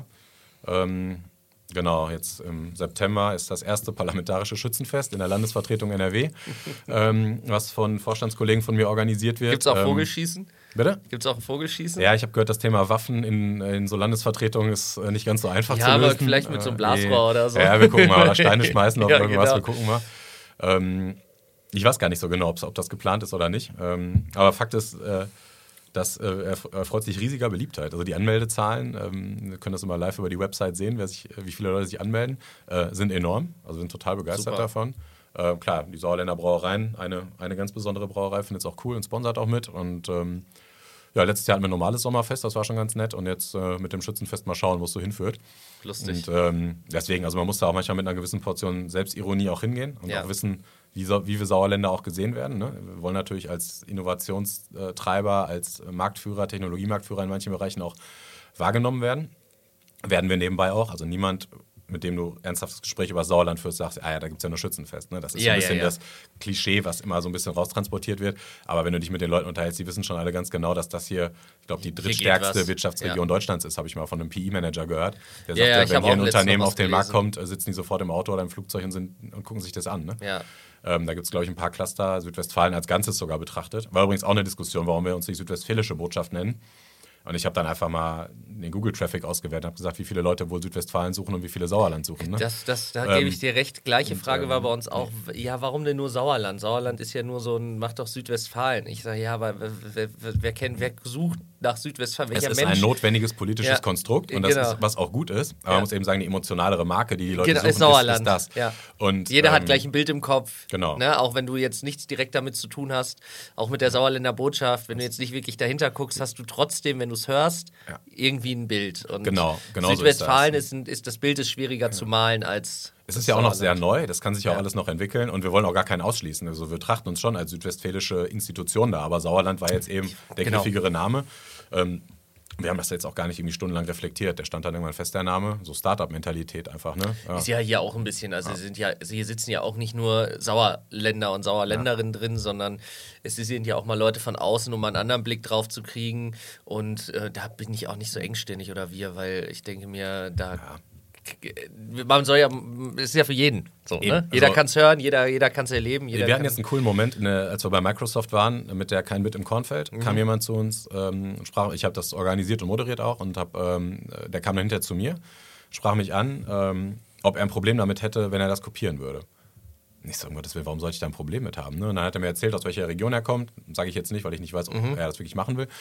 Genau, jetzt im September ist das erste parlamentarische Schützenfest in der Landesvertretung NRW, was von Vorstandskollegen von mir organisiert wird. Gibt es auch Vogelschießen? Bitte? Gibt es auch ein Vogelschießen? Ja, ich habe gehört, das Thema Waffen in so Landesvertretungen ist nicht ganz so einfach zu lösen. Ja, aber vielleicht mit so einem Blasrohr oder so. Ja, wir gucken mal. Oder Steine schmeißen auf irgendwas, genau. Wir gucken mal. Ich weiß gar nicht so genau, ob das geplant ist oder nicht. Aber Fakt ist, das erfreut sich riesiger Beliebtheit. Also die Anmeldezahlen, wir können das immer live über die Website sehen, wie viele Leute sich anmelden, sind enorm. Also sind total begeistert davon. Klar, die Sauerländer Brauereien, eine ganz besondere Brauerei, findet es auch cool und sponsert auch mit. Und letztes Jahr hatten wir ein normales Sommerfest, das war schon ganz nett. Und jetzt mit dem Schützenfest mal schauen, wo es so hinführt. Lustig. Und deswegen, also man muss da auch manchmal mit einer gewissen Portion Selbstironie auch hingehen und auch wissen, wie wir Sauerländer auch gesehen werden. Ne? Wir wollen natürlich als Innovationstreiber, als Marktführer, Technologiemarktführer in manchen Bereichen auch wahrgenommen werden. Werden wir nebenbei auch. Also niemand, mit dem du ernsthaftes Gespräch über Sauerland führst, sagst, da gibt es ja nur Schützenfest. Ne? Das ist so ein bisschen das Klischee, was immer so ein bisschen raustransportiert wird. Aber wenn du dich mit den Leuten unterhältst, die wissen schon alle ganz genau, dass das hier, ich glaube, die drittstärkste Wirtschaftsregion Deutschlands ist, habe ich mal von einem PI-Manager gehört. Der sagt, wenn hier ein Unternehmen auf den Markt kommt, sitzen die sofort im Auto oder im Flugzeug und gucken sich das an. Ne? Ja. Da gibt es, glaube ich, ein paar Cluster, Südwestfalen als Ganzes sogar betrachtet. War übrigens auch eine Diskussion, warum wir uns die südwestfälische Botschaft nennen. Und ich habe dann einfach mal den Google-Traffic ausgewertet und habe gesagt, wie viele Leute wohl Südwestfalen suchen und wie viele Sauerland suchen. Ne? Da gebe ich dir recht. Gleiche Frage war bei uns auch, warum denn nur Sauerland? Sauerland ist ja nur so macht doch Südwestfalen. Ich sage, aber wer sucht nach Südwestfalen. Es ist ein notwendiges politisches Konstrukt und das ist, was auch gut ist. Aber man muss eben sagen, die emotionalere Marke, die Leute suchen, ist das. Ja. Und, jeder hat gleich ein Bild im Kopf. Genau. Ne? Auch wenn du jetzt nichts direkt damit zu tun hast. Auch mit der Sauerländer Botschaft. Wenn du jetzt nicht wirklich dahinter guckst, hast du trotzdem, wenn du es hörst, irgendwie ein Bild. Und genau Südwestfalen ist das Bild ist schwieriger zu malen als... Es ist ja auch noch sehr neu, das kann sich ja auch alles noch entwickeln und wir wollen auch gar keinen ausschließen. Also wir betrachten uns schon als südwestfälische Institution da, aber Sauerland war jetzt eben der griffigere Name. Wir haben das jetzt auch gar nicht irgendwie stundenlang reflektiert. Der stand dann irgendwann fest, der Name. So Startup-Mentalität einfach, ne? Ja. Ist ja hier auch ein bisschen, also hier sitzen ja auch nicht nur Sauerländer und Sauerländerinnen drin, sondern es sind ja auch mal Leute von außen, um mal einen anderen Blick drauf zu kriegen. Und da bin ich auch nicht so engstirnig oder weil ich denke mir, man soll ja, es ist ja für jeden so, ne? Jeder kann es hören, jeder kann es erleben. Wir hatten jetzt einen coolen Moment, als wir bei Microsoft waren, mit der Kein Bit im Kornfeld, kam jemand zu uns, sprach, ich habe das organisiert und moderiert auch und der kam dann hinterher zu mir, sprach mich an, ob er ein Problem damit hätte, wenn er das kopieren würde. Ich so, um Gottes Willen, warum sollte ich da ein Problem mit haben? Ne? Und dann hat er mir erzählt, aus welcher Region er kommt, sage ich jetzt nicht, weil ich nicht weiß, ob er das wirklich machen will.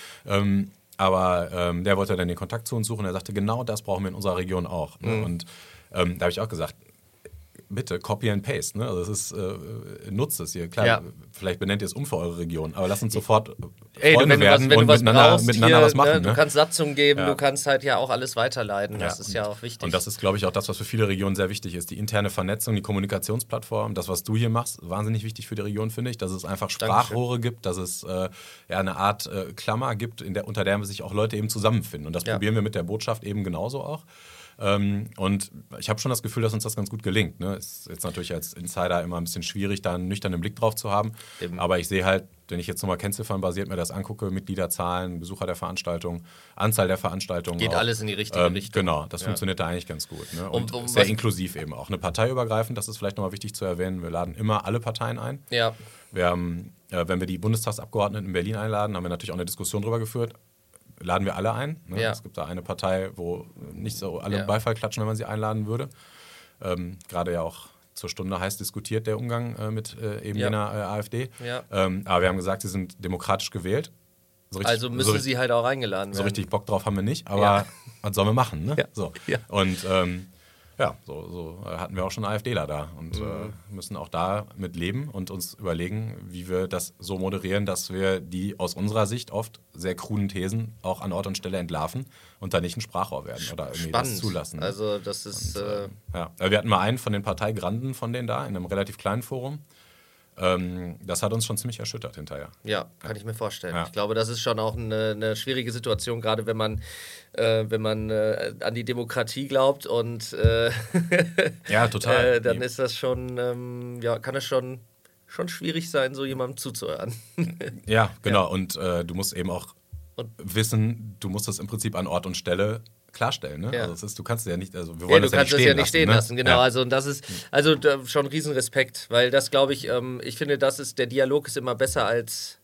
Aber der wollte dann den Kontakt zu uns suchen. Er sagte, genau das brauchen wir in unserer Region auch. Ne? Und da habe ich auch gesagt, bitte copy and paste. Ne? Also das ist, nutzt es hier. Klar, vielleicht benennt ihr es um für eure Region, aber lasst uns sofort Freunde werden und miteinander was machen. Du kannst Satzung geben, du kannst halt ja auch alles weiterleiten. Das ist ja auch wichtig. Und das ist, glaube ich, auch das, was für viele Regionen sehr wichtig ist. Die interne Vernetzung, die Kommunikationsplattform, das, was du hier machst, wahnsinnig wichtig für die Region, finde ich. Dass es einfach Sprachrohre gibt, dass es eine Art Klammer gibt, unter der sich auch Leute eben zusammenfinden. Und das probieren wir mit der Botschaft eben genauso auch. Und ich habe schon das Gefühl, dass uns das ganz gut gelingt. Ne? Ist jetzt natürlich als Insider immer ein bisschen schwierig, da einen nüchternen Blick drauf zu haben. Eben. Aber ich sehe halt, wenn ich jetzt nochmal kennziffernbasiert mir das angucke, Mitgliederzahlen, Besucher der Veranstaltung, Anzahl der Veranstaltungen. Geht auch alles in die richtige Richtung. Genau, das funktioniert da eigentlich ganz gut. Ne? Und sehr inklusiv eben auch. Eine parteiübergreifend, das ist vielleicht nochmal wichtig zu erwähnen, wir laden immer alle Parteien ein. Ja. Wir haben, wenn wir die Bundestagsabgeordneten in Berlin einladen, haben wir natürlich auch eine Diskussion darüber geführt. Laden wir alle ein. Ne? Ja. Es gibt da eine Partei, wo nicht so alle Beifall klatschen, wenn man sie einladen würde. Gerade ja auch zur Stunde heiß diskutiert der Umgang mit jener AfD. Ja. Aber wir haben gesagt, sie sind demokratisch gewählt. Also müssen sie halt auch eingeladen werden. So richtig Bock drauf haben wir nicht, aber was sollen wir machen? Ne? Ja. So. Ja. Und so hatten wir auch schon AfDler da und müssen auch da mit leben und uns überlegen, wie wir das so moderieren, dass wir die aus unserer Sicht oft sehr kruden Thesen auch an Ort und Stelle entlarven und da nicht ein Sprachrohr werden oder irgendwie das zulassen. Also das ist... wir hatten mal einen von den Parteigranden von denen da in einem relativ kleinen Forum. Das hat uns schon ziemlich erschüttert hinterher. Ja, kann ich mir vorstellen. Ja. Ich glaube, das ist schon auch eine schwierige Situation, gerade wenn man an die Demokratie glaubt und ja, total. Dann ist das schon, kann es schon schwierig sein, so jemandem zuzuhören. Ja, genau. Ja. Und du musst eben auch wissen, du musst das im Prinzip an Ort und Stelle klarstellen, ne? Ja. Also du kannst es ja nicht, also wir wollen das ja nicht stehen lassen. Genau. Ja. Also und das ist schon Riesenrespekt, weil das glaube ich, ich finde, der Dialog ist immer besser als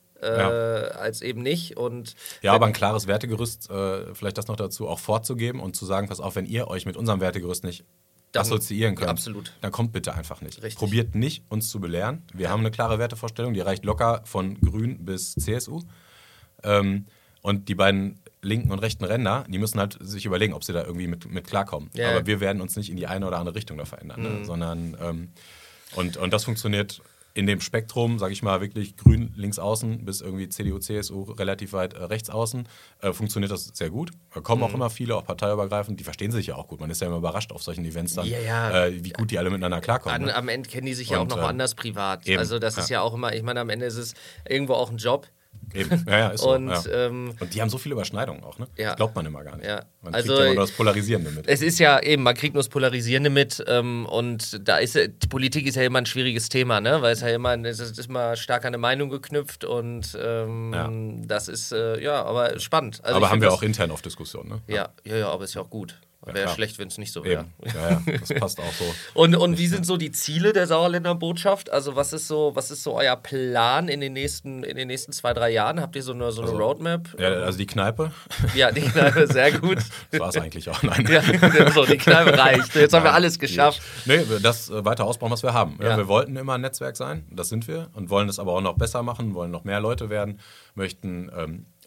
eben nicht. Und aber ein klares Wertegerüst, vielleicht das noch dazu, auch vorzugeben und zu sagen, pass auf, wenn ihr euch mit unserem Wertegerüst nicht assoziieren könnt, dann kommt bitte einfach nicht. Richtig. Probiert nicht, uns zu belehren. Wir haben eine klare Wertevorstellung, die reicht locker von Grün bis CSU. Und die beiden linken und rechten Ränder, die müssen halt sich überlegen, ob sie da irgendwie mit klarkommen. Ja. Aber wir werden uns nicht in die eine oder andere Richtung da verändern. Ne? Sondern und das funktioniert in dem Spektrum, sage ich mal, wirklich grün links außen bis irgendwie CDU, CSU relativ weit rechts außen, funktioniert das sehr gut. Da kommen auch immer viele, auch parteiübergreifend, die verstehen sich ja auch gut. Man ist ja immer überrascht auf solchen Events dann, wie gut die alle miteinander klarkommen. Am Ende kennen die sich ja auch noch anders privat. Eben. Also das ist ja auch immer, ich meine, am Ende ist es irgendwo auch ein Job. Eben, ist so. Und die haben so viele Überschneidungen auch, ne? Ja. Das glaubt man immer gar nicht. Ja. Man kriegt ja immer nur das Polarisierende mit. Es ist ja eben, man kriegt nur das Polarisierende mit und da ist die Politik ist ja immer ein schwieriges Thema, ne? Weil es ist immer stark an eine Meinung geknüpft und das ist, aber spannend. Also aber haben wir auch intern auf Diskussionen, ne? Ja, aber ist ja auch gut. Wäre schlecht, wenn es nicht so wäre. Ja, das passt auch so. Und wie sind so die Ziele der Sauerländer Botschaft? Also was ist so euer Plan in den nächsten 2-3 Jahren? Habt ihr so eine Roadmap? Ja, also die Kneipe. Ja, die Kneipe, sehr gut. Das war es eigentlich auch. Nein. Ja, so, die Kneipe reicht. Jetzt haben wir alles geschafft. Nee, das weiter ausbauen, was wir haben. Ja. Wir wollten immer ein Netzwerk sein, das sind wir. Und wollen es aber auch noch besser machen, wollen noch mehr Leute werden, möchten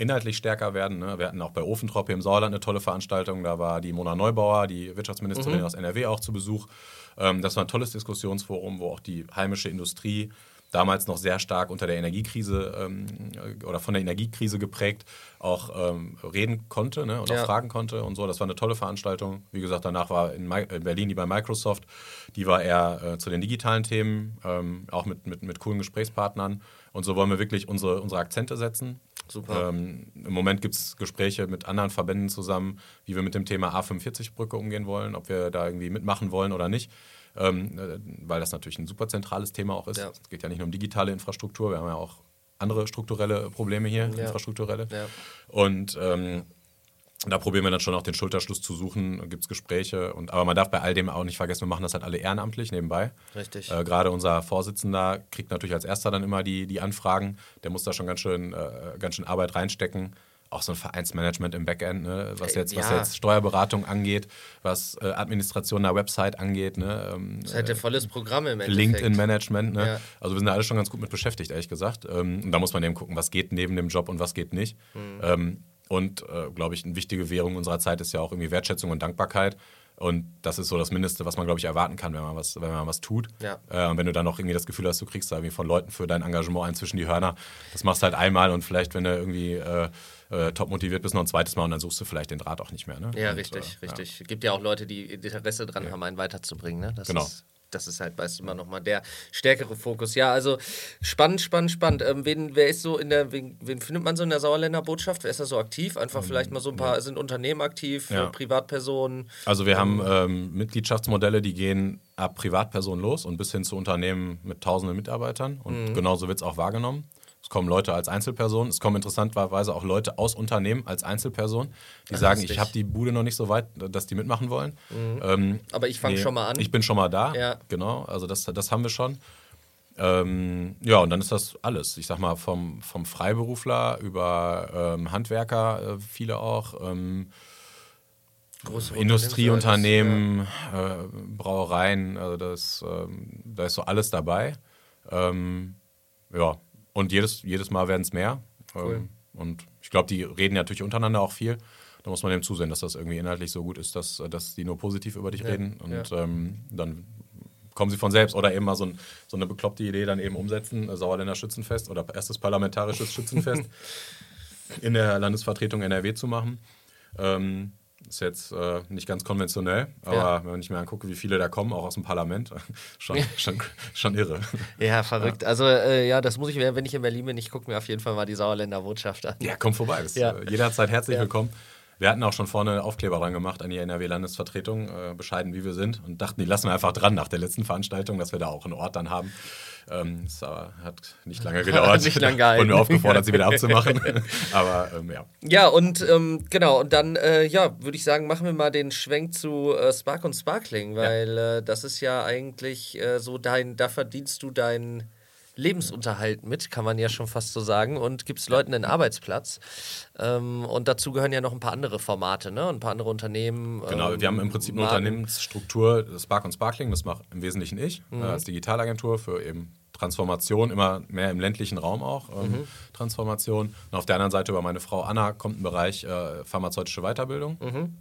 inhaltlich stärker werden. Ne? Wir hatten auch bei Ofentrop hier im Sauerland eine tolle Veranstaltung. Da war die Mona Neubauer, die Wirtschaftsministerin aus NRW, auch zu Besuch. Das war ein tolles Diskussionsforum, wo auch die heimische Industrie, damals noch sehr stark unter der Energiekrise oder von der Energiekrise geprägt, auch reden konnte, ne? Und auch fragen konnte und so. Das war eine tolle Veranstaltung. Wie gesagt, danach war in Berlin die bei Microsoft. Die war eher zu den digitalen Themen, auch mit coolen Gesprächspartnern. Und so wollen wir wirklich unsere Akzente setzen. Super. Im Moment gibt es Gespräche mit anderen Verbänden zusammen, wie wir mit dem Thema A45-Brücke umgehen wollen, ob wir da irgendwie mitmachen wollen oder nicht. Weil das natürlich ein super zentrales Thema auch ist. Ja. Es geht ja nicht nur um digitale Infrastruktur, wir haben ja auch andere strukturelle Probleme hier, infrastrukturelle. Ja. Und da probieren wir dann schon auch den Schulterschluss zu suchen, gibt es Gespräche. Aber man darf bei all dem auch nicht vergessen, wir machen das halt alle ehrenamtlich nebenbei. Richtig. Gerade unser Vorsitzender kriegt natürlich als erster dann immer die Anfragen. Der muss da schon ganz schön Arbeit reinstecken. Auch so ein Vereinsmanagement im Backend, ne? was jetzt Steuerberatung angeht, was Administration der Website angeht. Ne? Das ist halt ein volles Programm im Endeffekt. LinkedIn-Management. Ne? Ja. Also wir sind da alle schon ganz gut mit beschäftigt, ehrlich gesagt. Und da muss man eben gucken, was geht neben dem Job und was geht nicht. Und, glaube ich, eine wichtige Währung unserer Zeit ist ja auch irgendwie Wertschätzung und Dankbarkeit. Und das ist so das Mindeste, was man, glaube ich, erwarten kann, wenn man was tut. Ja. Und wenn du dann noch irgendwie das Gefühl hast, du kriegst da irgendwie von Leuten für dein Engagement einen zwischen die Hörner, das machst du halt einmal und vielleicht, wenn du irgendwie top motiviert bist, noch ein zweites Mal und dann suchst du vielleicht den Draht auch nicht mehr. Ne? Ja, und, richtig. Es gibt ja auch Leute, die Interesse daran haben, einen weiterzubringen. Ne? Das ist halt, weißt du, immer nochmal der stärkere Fokus. Ja, also spannend. Wen findet man so in der Sauerländer Botschaft? Wer ist da so aktiv? Einfach vielleicht mal so ein paar, sind Unternehmen aktiv, Privatpersonen? Also wir haben Mitgliedschaftsmodelle, die gehen ab Privatpersonen los und bis hin zu Unternehmen mit tausenden Mitarbeitern. Und genauso wird es auch wahrgenommen. Es kommen Leute als Einzelpersonen, es kommen interessanterweise auch Leute aus Unternehmen als Einzelperson, die sagen, ich habe die Bude noch nicht so weit, dass die mitmachen wollen. Aber ich fange schon mal an. Ich bin schon mal da, genau, also das haben wir schon. Und dann ist das alles. Ich sag mal, vom Freiberufler über Handwerker, viele auch, Industrieunternehmen, Brauereien, also da ist so alles dabei. Und jedes Mal werden es mehr. Cool. Und ich glaube, die reden natürlich untereinander auch viel. Da muss man eben zusehen, dass das irgendwie inhaltlich so gut ist, dass die nur positiv über dich reden. Und dann kommen sie von selbst. Oder eben mal so eine bekloppte Idee dann eben umsetzen. Sauerländer Schützenfest oder erstes parlamentarisches Schützenfest in der Landesvertretung NRW zu machen. Ist jetzt nicht ganz konventionell, aber wenn ich mir angucke, wie viele da kommen, auch aus dem Parlament, schon irre. Ja, verrückt. Ja. Also das muss ich, wenn ich in Berlin bin, ich gucke mir auf jeden Fall mal die Sauerländer Botschaft an. Ja, komm vorbei. Jederzeit herzlich willkommen. Wir hatten auch schon vorne Aufkleber dran gemacht an die NRW-Landesvertretung, bescheiden wie wir sind, und dachten, die lassen wir einfach dran nach der letzten Veranstaltung, dass wir da auch einen Ort dann haben. Das hat nicht lange gedauert. Nicht lange gehalten. Wurden wir aufgefordert, sie wieder abzumachen. Aber ja. Ja, und genau, und dann würde ich sagen, machen wir mal den Schwenk zu Spark und Sparkling, weil das ist ja eigentlich so da verdienst du deinen Lebensunterhalt mit, kann man ja schon fast so sagen, und gibst Leuten einen Arbeitsplatz. Und dazu gehören ja noch ein paar andere Formate, ne? Und ein paar andere Unternehmen. Genau, wir haben im Prinzip eine Unternehmensstruktur, Spark und Sparkling, das mache im Wesentlichen ich, als Digitalagentur für eben Transformation, immer mehr im ländlichen Raum auch, Transformation. Und auf der anderen Seite über meine Frau Anna kommt ein Bereich pharmazeutische Weiterbildung.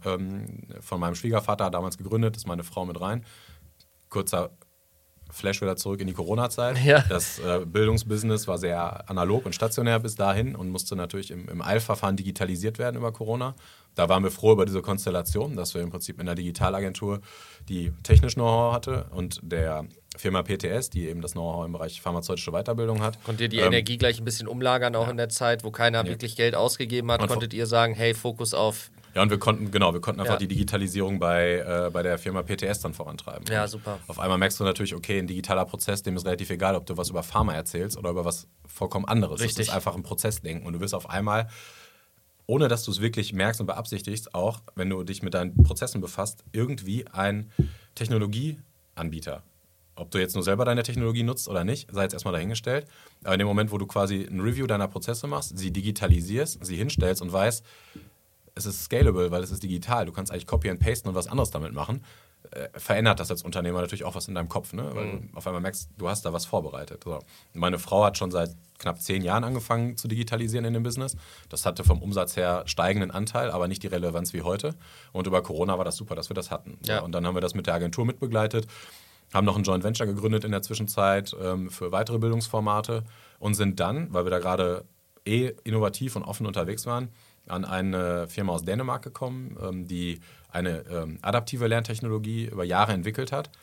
Von meinem Schwiegervater damals gegründet, ist meine Frau mit rein. Kurzer Flash wieder zurück in die Corona-Zeit. Ja. Das Bildungsbusiness war sehr analog und stationär bis dahin und musste natürlich im Eilverfahren digitalisiert werden über Corona. Da waren wir froh über diese Konstellation, dass wir im Prinzip in der Digitalagentur die technisch Know-how hatte und der Firma PTS, die eben das Know-how im Bereich pharmazeutische Weiterbildung hat. Konntet ihr die Energie gleich ein bisschen umlagern, auch in der Zeit, wo keiner wirklich Geld ausgegeben hat? Und konntet ihr sagen, hey, Fokus auf... Ja, und wir konnten einfach die Digitalisierung bei der Firma PTS dann vorantreiben. Ja, und super. Auf einmal merkst du natürlich, okay, ein digitaler Prozess, dem ist relativ egal, ob du was über Pharma erzählst oder über was vollkommen anderes. Richtig. Das ist einfach ein Prozessdenken und du wirst auf einmal, ohne dass du es wirklich merkst und beabsichtigst, auch wenn du dich mit deinen Prozessen befasst, irgendwie ein Technologieanbieter. Ob du jetzt nur selber deine Technologie nutzt oder nicht, sei jetzt erstmal dahingestellt. Aber in dem Moment, wo du quasi ein Review deiner Prozesse machst, sie digitalisierst, sie hinstellst und weißt, es ist scalable, weil es ist digital. Du kannst eigentlich copy and pasten und was anderes damit machen. verändert das als Unternehmer natürlich auch was in deinem Kopf, ne? Weil du auf einmal merkst, du hast da was vorbereitet. So. Meine Frau hat schon seit knapp 10 Jahren angefangen zu digitalisieren in dem Business. Das hatte vom Umsatz her steigenden Anteil, aber nicht die Relevanz wie heute. Und über Corona war das super, dass wir das hatten. Ja. Und dann haben wir das mit der Agentur mitbegleitet, haben noch ein Joint Venture gegründet in der Zwischenzeit für weitere Bildungsformate und sind dann, weil wir da gerade innovativ und offen unterwegs waren, an eine Firma aus Dänemark gekommen, die eine adaptive Lerntechnologie über Jahre entwickelt hat.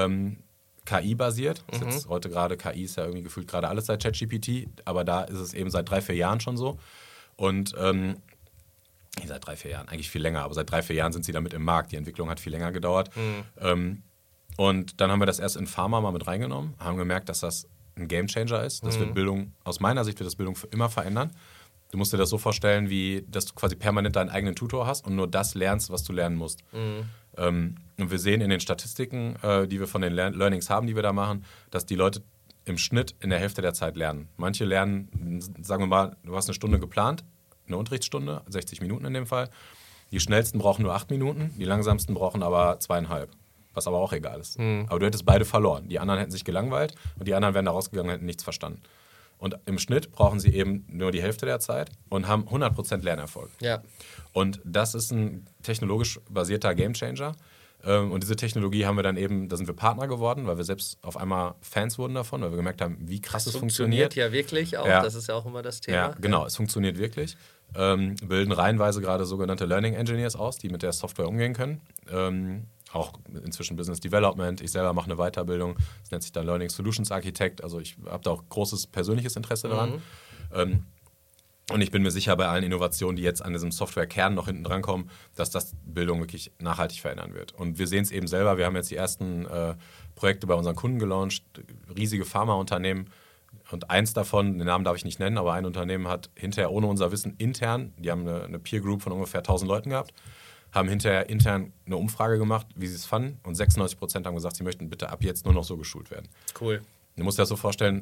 KI-basiert. Jetzt heute gerade, KI ist ja irgendwie gefühlt gerade alles seit ChatGPT, aber da ist es eben seit 3-4 Jahren schon so. Und seit 3-4 Jahren, eigentlich viel länger, aber seit 3-4 Jahren sind sie damit im Markt. Die Entwicklung hat viel länger gedauert. Und dann haben wir das erst in Pharma mal mit reingenommen, haben gemerkt, dass das ein Gamechanger ist. Das wird Bildung, aus meiner Sicht wird das Bildung für immer verändern. Du musst dir das so vorstellen, wie dass du quasi permanent deinen eigenen Tutor hast und nur das lernst, was du lernen musst. Und wir sehen in den Statistiken, die wir von den Learnings haben, die wir da machen, dass die Leute im Schnitt in der Hälfte der Zeit lernen. Manche lernen, sagen wir mal, du hast eine Stunde geplant, eine Unterrichtsstunde, 60 Minuten in dem Fall. Die schnellsten brauchen nur 8 Minuten, die langsamsten brauchen aber 2,5. Was aber auch egal ist. Aber du hättest beide verloren. Die anderen hätten sich gelangweilt und die anderen wären da rausgegangen und hätten nichts verstanden. Und im Schnitt brauchen sie eben nur die Hälfte der Zeit und haben 100% Lernerfolg. Ja. Und das ist ein technologisch basierter Gamechanger. Und diese Technologie haben wir dann eben, da sind wir Partner geworden, weil wir selbst auf einmal Fans wurden davon, weil wir gemerkt haben, wie krass es funktioniert. Ja wirklich auch, das ist ja auch immer das Thema. Ja, genau, es funktioniert wirklich. Bilden reihenweise gerade sogenannte Learning Engineers aus, die mit der Software umgehen können. Auch inzwischen Business Development. Ich selber mache eine Weiterbildung. Das nennt sich dann Learning Solutions Architect. Also ich habe da auch großes persönliches Interesse daran. Und ich bin mir sicher, bei allen Innovationen, die jetzt an diesem Software-Kern noch hinten dran kommen, dass das Bildung wirklich nachhaltig verändern wird. Und wir sehen es eben selber. Wir haben jetzt die ersten Projekte bei unseren Kunden gelauncht. Riesige Pharmaunternehmen. Und eins davon, den Namen darf ich nicht nennen, aber ein Unternehmen hat hinterher ohne unser Wissen intern, die haben eine Peer Group von ungefähr 1000 Leuten gehabt, haben hinterher intern eine Umfrage gemacht, wie sie es fanden. Und 96% haben gesagt, sie möchten bitte ab jetzt nur noch so geschult werden. Cool. Du musst dir das so vorstellen,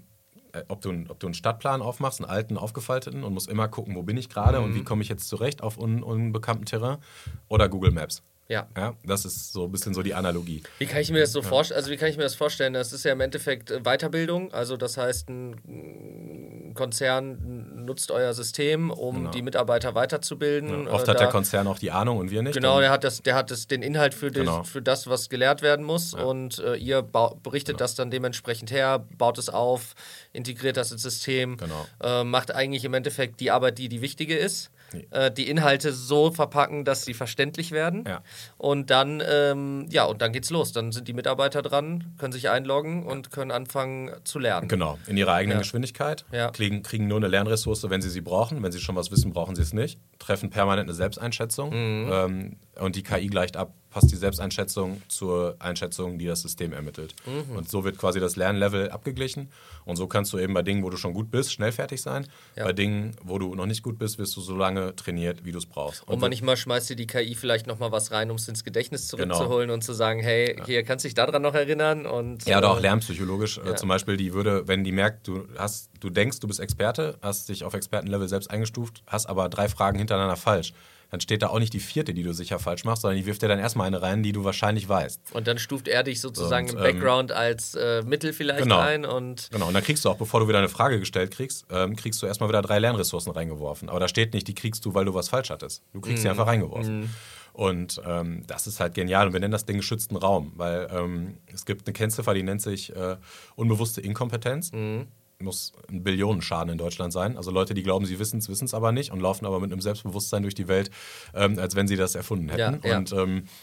ob du einen Stadtplan aufmachst, einen alten, aufgefalteten und musst immer gucken, wo bin ich gerade und wie komme ich jetzt zurecht auf unbekanntem Terrain oder Google Maps. Ja. Das ist so ein bisschen so die Analogie. Wie kann ich mir das so vorstellen? Also wie kann ich mir das vorstellen? Das ist ja im Endeffekt Weiterbildung. Also das heißt, ein Konzern nutzt euer System, um die Mitarbeiter weiterzubilden. Ja. Oft hat der Konzern auch die Ahnung und wir nicht. Genau, der hat den Inhalt für das, was gelehrt werden muss. Ja. Und ihr berichtet das dann dementsprechend her, baut es auf, integriert das ins System, macht eigentlich im Endeffekt die Arbeit, die wichtige ist. Die Inhalte so verpacken, dass sie verständlich werden. Ja. Und dann, und dann geht's los. Dann sind die Mitarbeiter dran, können sich einloggen und können anfangen zu lernen. Genau, in ihrer eigenen Geschwindigkeit. Ja. Kriegen nur eine Lernressource, wenn sie brauchen. Wenn sie schon was wissen, brauchen sie es nicht. Treffen permanent eine Selbsteinschätzung. Und die KI gleicht ab, passt die Selbsteinschätzung zur Einschätzung, die das System ermittelt. Und so wird quasi das Lernlevel abgeglichen. Und so kannst du eben bei Dingen, wo du schon gut bist, schnell fertig sein. Ja. Bei Dingen, wo du noch nicht gut bist, wirst du so lange trainiert, wie du es brauchst. Und manchmal schmeißt dir die KI vielleicht nochmal was rein, um es ins Gedächtnis zurückzuholen und zu sagen, hey, hier kannst du dich daran noch erinnern. Und, oder auch lernpsychologisch. Zum Beispiel, die würde, wenn die merkt, du denkst, du bist Experte, hast dich auf Expertenlevel selbst eingestuft, hast aber 3 Fragen hintereinander falsch. Dann steht da auch nicht die 4., die du sicher falsch machst, sondern die wirft dir dann erstmal eine rein, die du wahrscheinlich weißt. Und dann stuft er dich sozusagen im Background als Mittel vielleicht ein. Und und dann kriegst du auch, bevor du wieder eine Frage gestellt kriegst, kriegst du erstmal wieder 3 Lernressourcen reingeworfen. Aber da steht nicht, die kriegst du, weil du was falsch hattest. Du kriegst sie einfach reingeworfen. Und das ist halt genial. Und wir nennen das den geschützten Raum, weil es gibt eine Kennziffer, die nennt sich unbewusste Inkompetenz. Muss ein Billionenschaden in Deutschland sein. Also Leute, die glauben, sie wissen es aber nicht und laufen aber mit einem Selbstbewusstsein durch die Welt, als wenn sie das erfunden hätten. Ja. Und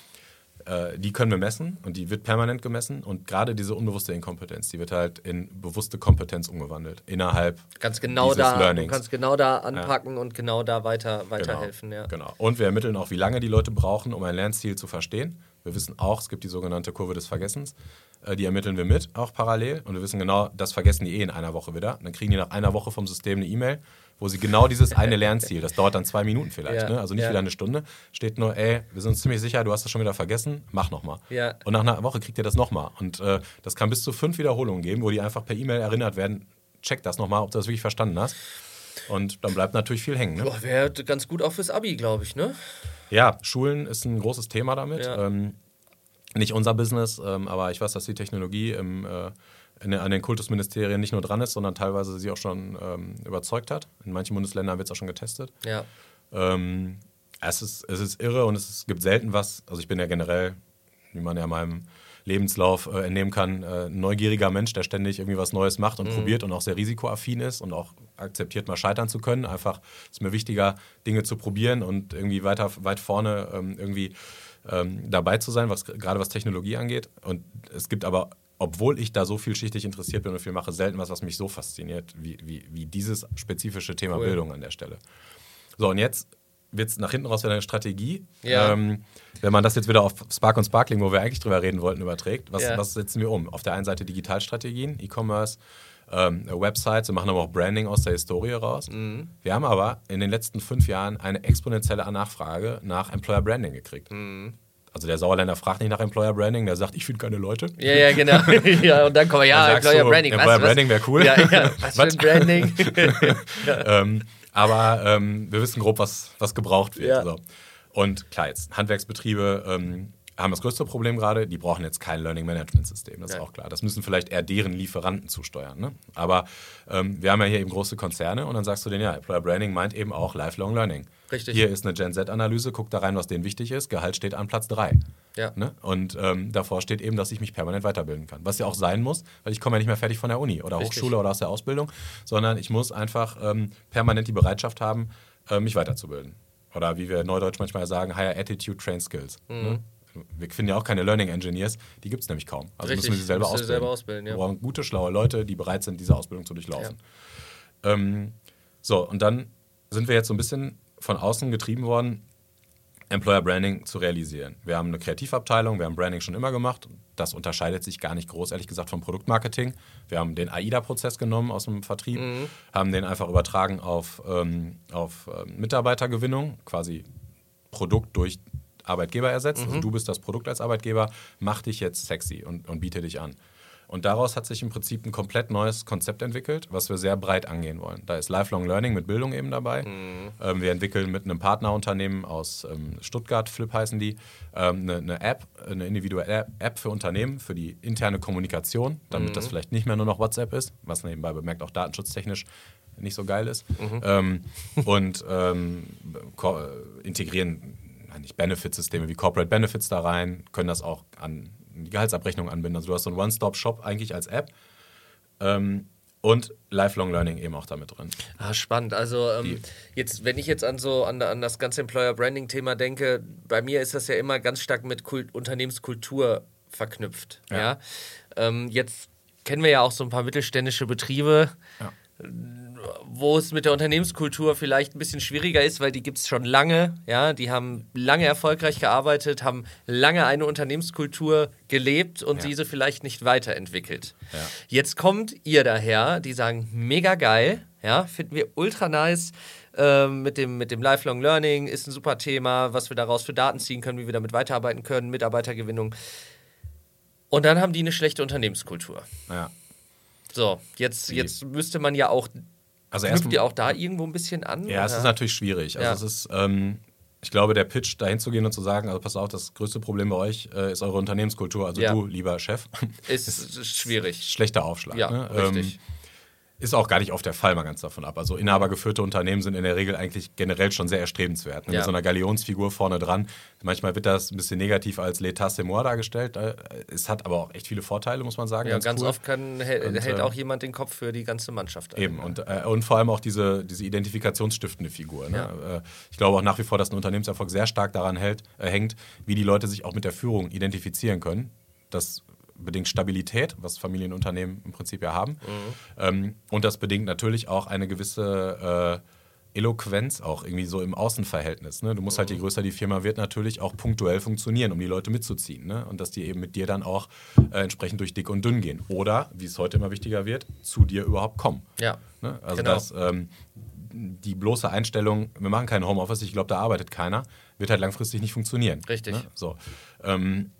die können wir messen und die wird permanent gemessen. Und gerade diese unbewusste Inkompetenz, die wird halt in bewusste Kompetenz umgewandelt innerhalb dieses Learnings. Du kannst genau da anpacken und genau da weiterhelfen. Genau. Genau. Und wir ermitteln auch, wie lange die Leute brauchen, um ein Lernziel zu verstehen. Wir wissen auch, es gibt die sogenannte Kurve des Vergessens. Die ermitteln wir mit, auch parallel. Und wir wissen genau, das vergessen die in einer Woche wieder. Und dann kriegen die nach einer Woche vom System eine E-Mail, wo sie genau dieses eine Lernziel, das dauert dann 2 Minuten vielleicht, ne? Also nicht wieder eine Stunde, steht nur, wir sind uns ziemlich sicher, du hast das schon wieder vergessen, mach nochmal. Ja. Und nach einer Woche kriegt ihr das nochmal. Und das kann bis zu 5 Wiederholungen geben, wo die einfach per E-Mail erinnert werden, check das nochmal, ob du das wirklich verstanden hast. Und dann bleibt natürlich viel hängen. Ne? Wäre ganz gut auch fürs Abi, glaube ich, ne? Ja, Schulen ist ein großes Thema damit. Ja. Nicht unser Business, aber ich weiß, dass die Technologie an den Kultusministerien nicht nur dran ist, sondern teilweise sie auch schon überzeugt hat. In manchen Bundesländern wird es auch schon getestet. Ja. Es ist irre und es gibt selten was. Also ich bin ja generell, wie man ja meinem Lebenslauf entnehmen kann, ein neugieriger Mensch, der ständig irgendwie was Neues macht und probiert und auch sehr risikoaffin ist und auch akzeptiert, mal scheitern zu können. Einfach ist mir wichtiger, Dinge zu probieren und irgendwie weit vorne irgendwie dabei zu sein, gerade was Technologie angeht. Und es gibt aber, obwohl ich da so vielschichtig interessiert bin und viel mache, selten was mich so fasziniert, wie dieses spezifische Thema Bildung an der Stelle. So, und jetzt wird es nach hinten raus wieder eine Strategie. Ja. Wenn man das jetzt wieder auf Spark und Sparkling, wo wir eigentlich drüber reden wollten, überträgt, was setzen wir um? Auf der einen Seite Digitalstrategien, E-Commerce, Websites, wir machen aber auch Branding aus der Historie raus. Wir haben aber in den letzten 5 Jahren eine exponentielle Nachfrage nach Employer Branding gekriegt. Also der Sauerländer fragt nicht nach Employer Branding, der sagt, ich finde keine Leute. Ja, genau. Ja, und dann kommen wir, Employer Branding. Employer Branding wäre cool. Ja, was für ein Branding. Aber wir wissen grob, was gebraucht wird. Ja. So. Und klar, jetzt Handwerksbetriebe haben das größte Problem gerade. Die brauchen jetzt kein Learning-Management-System, das ist auch klar. Das müssen vielleicht eher deren Lieferanten zusteuern. Ne? Aber wir haben ja hier eben große Konzerne und dann sagst du denen, ja, Employer Branding meint eben auch Lifelong Learning. Richtig. Hier ist eine Gen-Z-Analyse, guck da rein, was denen wichtig ist. Gehalt steht an Platz 3. Ja. Ne? Und davor steht eben, dass ich mich permanent weiterbilden kann. Was ja auch sein muss, weil ich komme ja nicht mehr fertig von der Uni oder Hochschule oder aus der Ausbildung, sondern ich muss einfach permanent die Bereitschaft haben, mich weiterzubilden. Oder wie wir neudeutsch manchmal sagen, Higher Attitude, Train Skills. Ne? Wir finden ja auch keine Learning Engineers, die gibt es nämlich kaum. Also müssen wir sie selber ausbilden. Ja. Wir brauchen gute, schlaue Leute, die bereit sind, diese Ausbildung zu durchlaufen. Ja. So, und dann sind wir jetzt so ein bisschen von außen getrieben worden, Employer Branding zu realisieren. Wir haben eine Kreativabteilung, wir haben Branding schon immer gemacht. Das unterscheidet sich gar nicht groß, ehrlich gesagt, vom Produktmarketing. Wir haben den AIDA-Prozess genommen aus dem Vertrieb, haben den einfach übertragen auf Mitarbeitergewinnung, quasi Produkt durch Arbeitgeber ersetzt. Also du bist das Produkt als Arbeitgeber, mach dich jetzt sexy und biete dich an. Und daraus hat sich im Prinzip ein komplett neues Konzept entwickelt, was wir sehr breit angehen wollen. Da ist Lifelong Learning mit Bildung eben dabei. Wir entwickeln mit einem Partnerunternehmen aus Stuttgart, Flip heißen die, eine App, eine individuelle App für Unternehmen, für die interne Kommunikation, damit das vielleicht nicht mehr nur noch WhatsApp ist, was nebenbei bemerkt auch datenschutztechnisch nicht so geil ist. Und integrieren nicht Benefitsysteme wie Corporate Benefits da rein, können das auch an die Gehaltsabrechnung anbinden. Also du hast so einen One-Stop-Shop eigentlich als App und Lifelong Learning eben auch damit drin. Spannend. Also jetzt, wenn ich jetzt an das ganze Employer-Branding-Thema denke, bei mir ist das ja immer ganz stark mit Unternehmenskultur verknüpft. Ja? Jetzt kennen wir ja auch so ein paar mittelständische Betriebe, wo es mit der Unternehmenskultur vielleicht ein bisschen schwieriger ist, weil die gibt es schon lange. Ja? Die haben lange erfolgreich gearbeitet, haben lange eine Unternehmenskultur gelebt und diese vielleicht nicht weiterentwickelt. Ja. Jetzt kommt ihr daher, die sagen, mega geil, ja? Finden wir ultra nice. Mit dem Lifelong Learning ist ein super Thema, was wir daraus für Daten ziehen können, wie wir damit weiterarbeiten können, Mitarbeitergewinnung. Und dann haben die eine schlechte Unternehmenskultur. Ja. So, jetzt müsste man ja auch, knüpft ihr auch da irgendwo ein bisschen an? Ja, oder? Es ist natürlich schwierig. Also es ist, ich glaube, der Pitch, dahin zu gehen und zu sagen, also pass auf, das größte Problem bei euch ist eure Unternehmenskultur, also du, lieber Chef. Ist schwierig. Schlechter Aufschlag. Ja, ne? richtig. Ist auch gar nicht oft der Fall, mal ganz davon ab. Also inhabergeführte Unternehmen sind in der Regel eigentlich generell schon sehr erstrebenswert. Mit so einer Galionsfigur vorne dran. Manchmal wird das ein bisschen negativ als l'état c'est moi dargestellt. Es hat aber auch echt viele Vorteile, muss man sagen. Ja, ganz cool. oft hält auch jemand den Kopf für die ganze Mannschaft ein. Eben, und vor allem auch diese identifikationsstiftende Figur. Ne? Ja. Ich glaube auch nach wie vor, dass ein Unternehmenserfolg sehr stark daran hängt, wie die Leute sich auch mit der Führung identifizieren können. Das bedingt Stabilität, was Familienunternehmen im Prinzip ja haben. Und das bedingt natürlich auch eine gewisse Eloquenz auch irgendwie so im Außenverhältnis. Ne? Du musst halt, je größer die Firma wird, natürlich auch punktuell funktionieren, um die Leute mitzuziehen. Ne? Und dass die eben mit dir dann auch entsprechend durch dick und dünn gehen. Oder, wie es heute immer wichtiger wird, zu dir überhaupt kommen. Ja, ne? Also dass die bloße Einstellung, wir machen kein Homeoffice, ich glaube, da arbeitet keiner, wird halt langfristig nicht funktionieren. Richtig. Ne? So.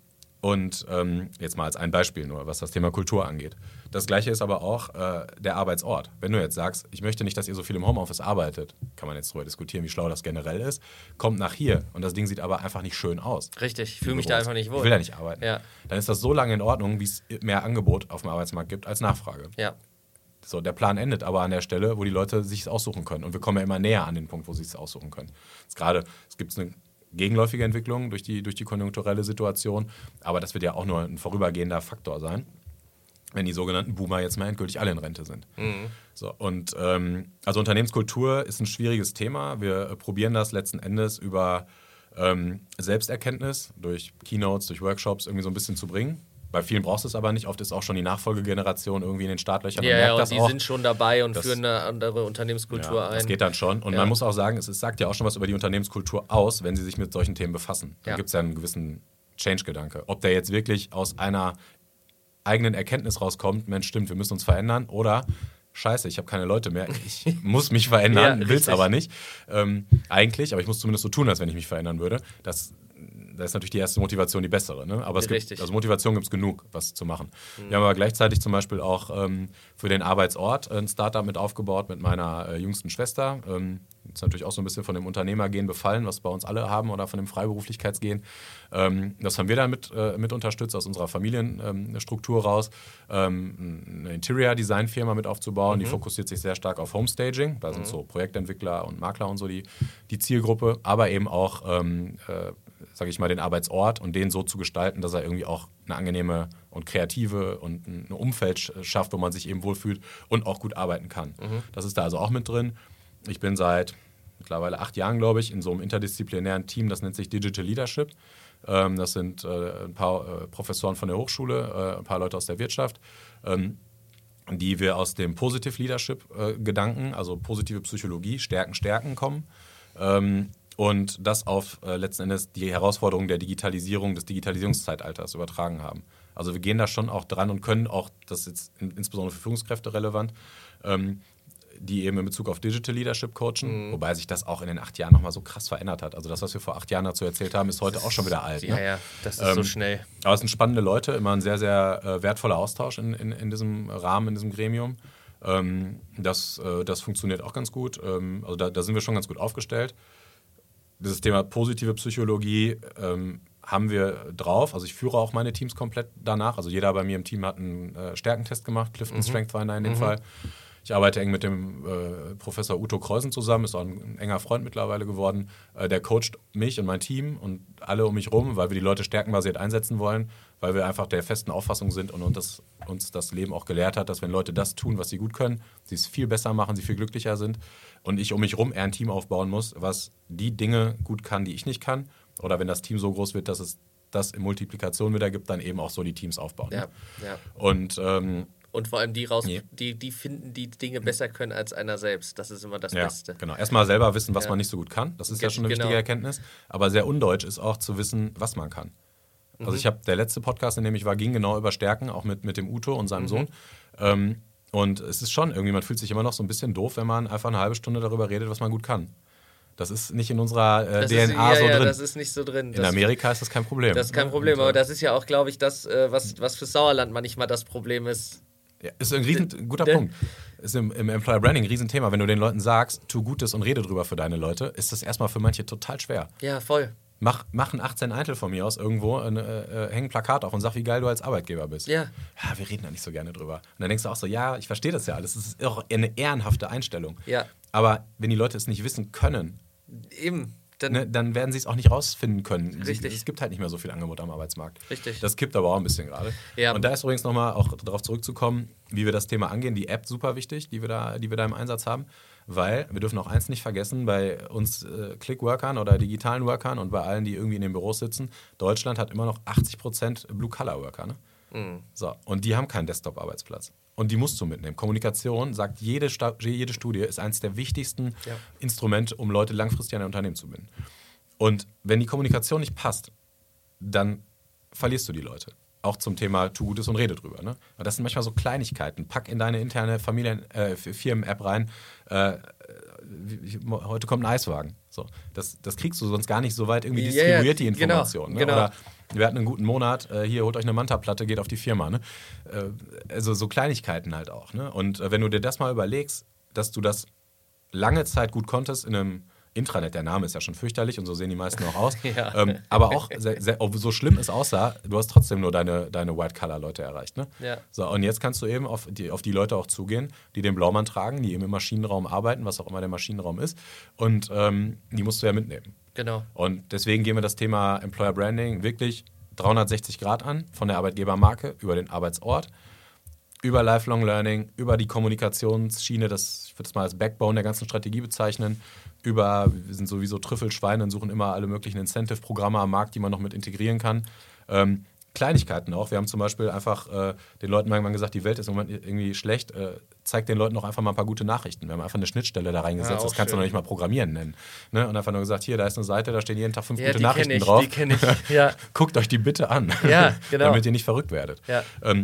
Und jetzt mal als ein Beispiel nur, was das Thema Kultur angeht. Das Gleiche ist aber auch der Arbeitsort. Wenn du jetzt sagst, ich möchte nicht, dass ihr so viel im Homeoffice arbeitet, kann man jetzt darüber diskutieren, wie schlau das generell ist, kommt nach hier und das Ding sieht aber einfach nicht schön aus. Richtig, ich fühle mich da einfach nicht wohl. Ich will da nicht arbeiten. Ja. Dann ist das so lange in Ordnung, wie es mehr Angebot auf dem Arbeitsmarkt gibt als Nachfrage. Ja. So, der Plan endet aber an der Stelle, wo die Leute sich es aussuchen können. Und wir kommen ja immer näher an den Punkt, wo sie es aussuchen können. Es gibt eine gegenläufige Entwicklung durch die konjunkturelle Situation, aber das wird ja auch nur ein vorübergehender Faktor sein, wenn die sogenannten Boomer jetzt mal endgültig alle in Rente sind. Mhm. So, und also Unternehmenskultur ist ein schwieriges Thema. Wir probieren das letzten Endes über Selbsterkenntnis, durch Keynotes, durch Workshops irgendwie so ein bisschen zu bringen. Bei vielen brauchst du es aber nicht. Oft ist auch schon die Nachfolgegeneration irgendwie in den Startlöchern. Ja, und die sind schon dabei und führen eine andere Unternehmenskultur ein. Das geht dann schon. Und man muss auch sagen, es sagt ja auch schon was über die Unternehmenskultur aus, wenn sie sich mit solchen Themen befassen. Da gibt es ja einen gewissen Change-Gedanke. Ob der jetzt wirklich aus einer eigenen Erkenntnis rauskommt, Mensch, stimmt, wir müssen uns verändern, oder Scheiße, ich habe keine Leute mehr, ich muss mich verändern, will es aber nicht. Eigentlich, aber ich muss zumindest so tun, als wenn ich mich verändern würde. Da ist natürlich die erste Motivation die bessere. Ne? Aber Motivation gibt es genug, was zu machen. Mhm. Wir haben aber gleichzeitig zum Beispiel auch für den Arbeitsort ein Startup mit aufgebaut mit meiner jüngsten Schwester. Ist natürlich auch so ein bisschen von dem Unternehmergehen befallen, was bei uns alle haben, oder von dem Freiberuflichkeitsgehen. Das haben wir dann mit unterstützt, aus unserer Familienstruktur raus. Eine Interior-Design-Firma mit aufzubauen, die fokussiert sich sehr stark auf Homestaging. Da sind so Projektentwickler und Makler und so die Zielgruppe, aber eben auch sage ich mal, den Arbeitsort und den so zu gestalten, dass er irgendwie auch eine angenehme und kreative und ein Umfeld schafft, wo man sich eben wohlfühlt und auch gut arbeiten kann. Mhm. Das ist da also auch mit drin. Ich bin seit mittlerweile 8 Jahren, glaube ich, in so einem interdisziplinären Team, das nennt sich Digital Leadership. Das sind ein paar Professoren von der Hochschule, ein paar Leute aus der Wirtschaft, die wir aus dem Positive Leadership Gedanken, also positive Psychologie, Stärken kommen. Und das auf letzten Endes die Herausforderung der Digitalisierung, des Digitalisierungszeitalters übertragen haben. Also wir gehen da schon auch dran und können auch, das ist jetzt insbesondere für Führungskräfte relevant, die eben in Bezug auf Digital Leadership coachen, wobei sich das auch in den 8 Jahren nochmal so krass verändert hat. Also das, was wir vor 8 Jahren dazu erzählt haben, ist heute auch schon wieder alt. Ja, das ist so schnell. Aber es sind spannende Leute, immer ein sehr, sehr wertvoller Austausch in diesem Rahmen, in diesem Gremium. Das funktioniert auch ganz gut. Also da sind wir schon ganz gut aufgestellt. Dieses Thema positive Psychologie haben wir drauf. Also ich führe auch meine Teams komplett danach. Also jeder bei mir im Team hat einen Stärkentest gemacht, Clifton Strength Finder in dem Fall. Ich arbeite eng mit dem Professor Uto Kreusen zusammen, ist auch ein enger Freund mittlerweile geworden. Der coacht mich und mein Team und alle um mich rum, weil wir die Leute stärkenbasiert einsetzen wollen, weil wir einfach der festen Auffassung sind und uns das Leben auch gelehrt hat, dass wenn Leute das tun, was sie gut können, sie es viel besser machen, sie viel glücklicher sind und ich um mich rum eher ein Team aufbauen muss, was die Dinge gut kann, die ich nicht kann. Oder wenn das Team so groß wird, dass es das in Multiplikation wieder gibt, dann eben auch so die Teams aufbauen. Ja. Und vor allem die finden, die Dinge besser können als einer selbst. Das ist immer das Beste. Genau. Erstmal selber wissen, was man nicht so gut kann. Das ist ja schon eine wichtige Erkenntnis. Aber sehr undeutsch ist auch zu wissen, was man kann. Also der letzte Podcast, in dem ich war, ging genau über Stärken, auch mit dem Uto und seinem Sohn. Und es ist schon irgendwie, man fühlt sich immer noch so ein bisschen doof, wenn man einfach eine halbe Stunde darüber redet, was man gut kann. Das ist nicht in unserer DNA so drin. Das ist nicht so drin. In Amerika ist das kein Problem. Das ist kein Problem, aber das ist ja auch, glaube ich, das, was für Sauerland manchmal das Problem ist. Ja, ist ein guter Punkt. Ist im Employer Branding ein Riesenthema. Wenn du den Leuten sagst, tu Gutes und rede drüber für deine Leute, ist das erstmal für manche total schwer. Ja, voll. Mach ein 18 Eintel von mir aus irgendwo, häng ein Plakat auf und sag, wie geil du als Arbeitgeber bist. Ja, wir reden da nicht so gerne drüber. Und dann denkst du auch so, ja, ich verstehe das ja alles. Das ist auch eine ehrenhafte Einstellung. Ja. Aber wenn die Leute es nicht wissen können, eben. Dann werden sie es auch nicht rausfinden können. Richtig. Es gibt halt nicht mehr so viel Angebot am Arbeitsmarkt. Richtig. Das kippt aber auch ein bisschen gerade. Ja. Und da ist übrigens nochmal auch darauf zurückzukommen, wie wir das Thema angehen. Die App super wichtig, die wir da im Einsatz haben. Weil wir dürfen auch eins nicht vergessen, bei uns Click-Workern oder digitalen Workern und bei allen, die irgendwie in den Büros sitzen, Deutschland hat immer noch 80% Blue-Collar-Worker. Ne? Mhm. So, und die haben keinen Desktop-Arbeitsplatz. Und die musst du mitnehmen. Kommunikation, sagt jede Studie, ist eines der wichtigsten Instrumente, um Leute langfristig an ein Unternehmen zu binden. Und wenn die Kommunikation nicht passt, dann verlierst du die Leute. Auch zum Thema tu Gutes und rede drüber. Ne? Das sind manchmal so Kleinigkeiten. Pack in deine interne Firmen-App rein, heute kommt ein Eiswagen. So, das kriegst du sonst gar nicht so weit irgendwie distribuiert, die Information. Genau. Oder wir hatten einen guten Monat, hier holt euch eine Manta-Platte, geht auf die Firma. Ne? Also so Kleinigkeiten halt auch. Ne? Und wenn du dir das mal überlegst, dass du das lange Zeit gut konntest in einem Intranet, der Name ist ja schon fürchterlich und so sehen die meisten auch aus. Aber auch, so schlimm es aussah, du hast trotzdem nur deine White-Color-Leute erreicht. Ne? Ja. So, und jetzt kannst du eben auf die Leute auch zugehen, die den Blaumann tragen, die eben im Maschinenraum arbeiten, was auch immer der Maschinenraum ist. Und die musst du ja mitnehmen. Genau. Und deswegen gehen wir das Thema Employer Branding wirklich 360 Grad an, von der Arbeitgebermarke über den Arbeitsort, über Lifelong Learning, über die Kommunikationsschiene, ich würde es mal als Backbone der ganzen Strategie bezeichnen, wir sind sowieso Trüffelschweine und suchen immer alle möglichen Incentive-Programme am Markt, die man noch mit integrieren kann. Kleinigkeiten auch. Wir haben zum Beispiel einfach den Leuten irgendwann gesagt, die Welt ist im Moment irgendwie schlecht, zeig den Leuten doch einfach mal ein paar gute Nachrichten. Wir haben einfach eine Schnittstelle da reingesetzt, das kannst du noch nicht mal programmieren nennen. Ne? Und einfach nur gesagt, hier, da ist eine Seite, da stehen jeden Tag 5 gute Nachrichten drauf. Die kenne ich, ja. Guckt euch die bitte an, damit ihr nicht verrückt werdet. Ja.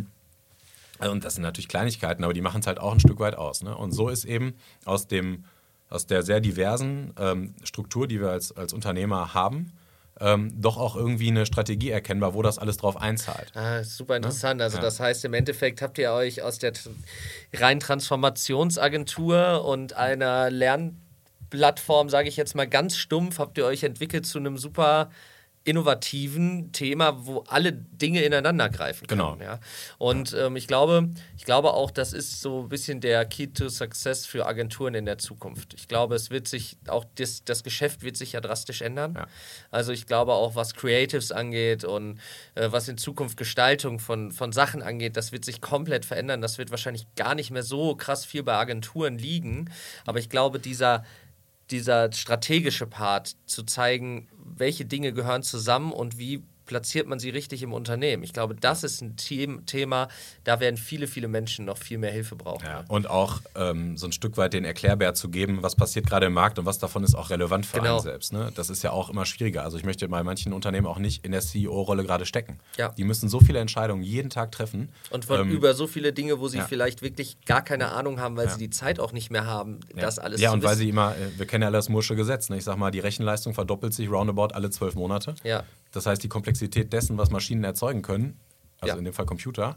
Und das sind natürlich Kleinigkeiten, aber die machen es halt auch ein Stück weit aus. Ne? Und so ist eben aus der sehr diversen Struktur, die wir als Unternehmer haben, doch auch irgendwie eine Strategie erkennbar, wo das alles drauf einzahlt. Super interessant. Also das heißt, im Endeffekt habt ihr euch aus der reinen Transformationsagentur und einer Lernplattform, sage ich jetzt mal ganz stumpf, habt ihr euch entwickelt zu einem super innovativen Thema, wo alle Dinge ineinander greifen können. Genau. Ja? Und ich glaube auch, das ist so ein bisschen der Key to Success für Agenturen in der Zukunft. Ich glaube, es wird sich auch das Geschäft wird sich ja drastisch ändern. Ja. Also ich glaube auch, was Creatives angeht und was in Zukunft Gestaltung von Sachen angeht, das wird sich komplett verändern. Das wird wahrscheinlich gar nicht mehr so krass viel bei Agenturen liegen. Aber ich glaube, dieser strategische Part, zu zeigen, welche Dinge gehören zusammen und wie platziert man sie richtig im Unternehmen. Ich glaube, das ist ein Thema, da werden viele, viele Menschen noch viel mehr Hilfe brauchen. Ja, und auch so ein Stück weit den Erklärbär zu geben, was passiert gerade im Markt und was davon ist auch relevant für einen selbst. Ne? Das ist ja auch immer schwieriger. Also ich möchte bei manchen Unternehmen auch nicht in der CEO-Rolle gerade stecken. Ja. Die müssen so viele Entscheidungen jeden Tag treffen. Und über so viele Dinge, wo sie vielleicht wirklich gar keine Ahnung haben, weil sie die Zeit auch nicht mehr haben, das alles zu wissen. Ja, und weil sie immer, wir kennen ja das Moore'sche Gesetz, ne? Ich sag mal, die Rechenleistung verdoppelt sich roundabout alle 12 Monate. Ja. Das heißt, die Komplexität dessen, was Maschinen erzeugen können, also in dem Fall Computer,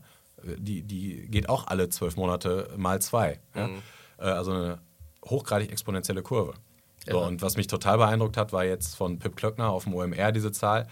die geht auch alle 12 Monate mal 2. Ja? Also eine hochgradig exponentielle Kurve. So, und was mich total beeindruckt hat, war jetzt von Pip Klöckner auf dem OMR diese Zahl,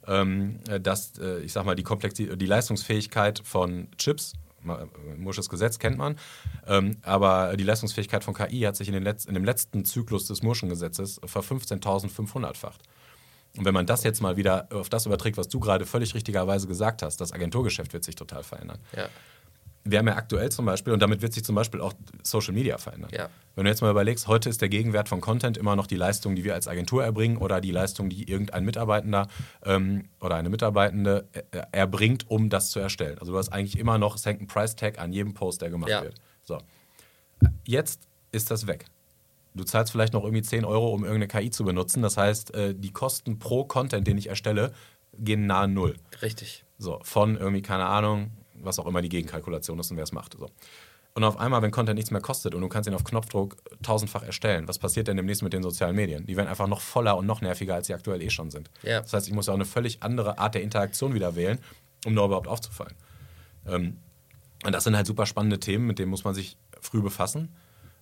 dass, ich sag mal, die Leistungsfähigkeit von Chips, Moore'sches Gesetz kennt man, aber die Leistungsfähigkeit von KI hat sich in dem letzten Zyklus des Moore'schen Gesetzes ver-15.500-facht. Und wenn man das jetzt mal wieder auf das überträgt, was du gerade völlig richtigerweise gesagt hast, das Agenturgeschäft wird sich total verändern. Ja. Wir haben ja aktuell zum Beispiel, und damit wird sich zum Beispiel auch Social Media verändern. Ja. Wenn du jetzt mal überlegst, heute ist der Gegenwert von Content immer noch die Leistung, die wir als Agentur erbringen oder die Leistung, die irgendein Mitarbeitender oder eine Mitarbeitende erbringt, um das zu erstellen. Also du hast eigentlich immer noch, es hängt ein Price-Tag an jedem Post, der gemacht wird. So. Jetzt ist das weg. Du zahlst vielleicht noch irgendwie 10 Euro, um irgendeine KI zu benutzen. Das heißt, die Kosten pro Content, den ich erstelle, gehen nahe Null. Richtig. So, von irgendwie, keine Ahnung, was auch immer die Gegenkalkulation ist und wer es macht. So. Und auf einmal, wenn Content nichts mehr kostet und du kannst ihn auf Knopfdruck 1000-fach erstellen, was passiert denn demnächst mit den sozialen Medien? Die werden einfach noch voller und noch nerviger, als sie aktuell eh schon sind. Ja. Das heißt, ich muss ja auch eine völlig andere Art der Interaktion wieder wählen, um da überhaupt aufzufallen. Und das sind halt super spannende Themen, mit denen muss man sich früh befassen.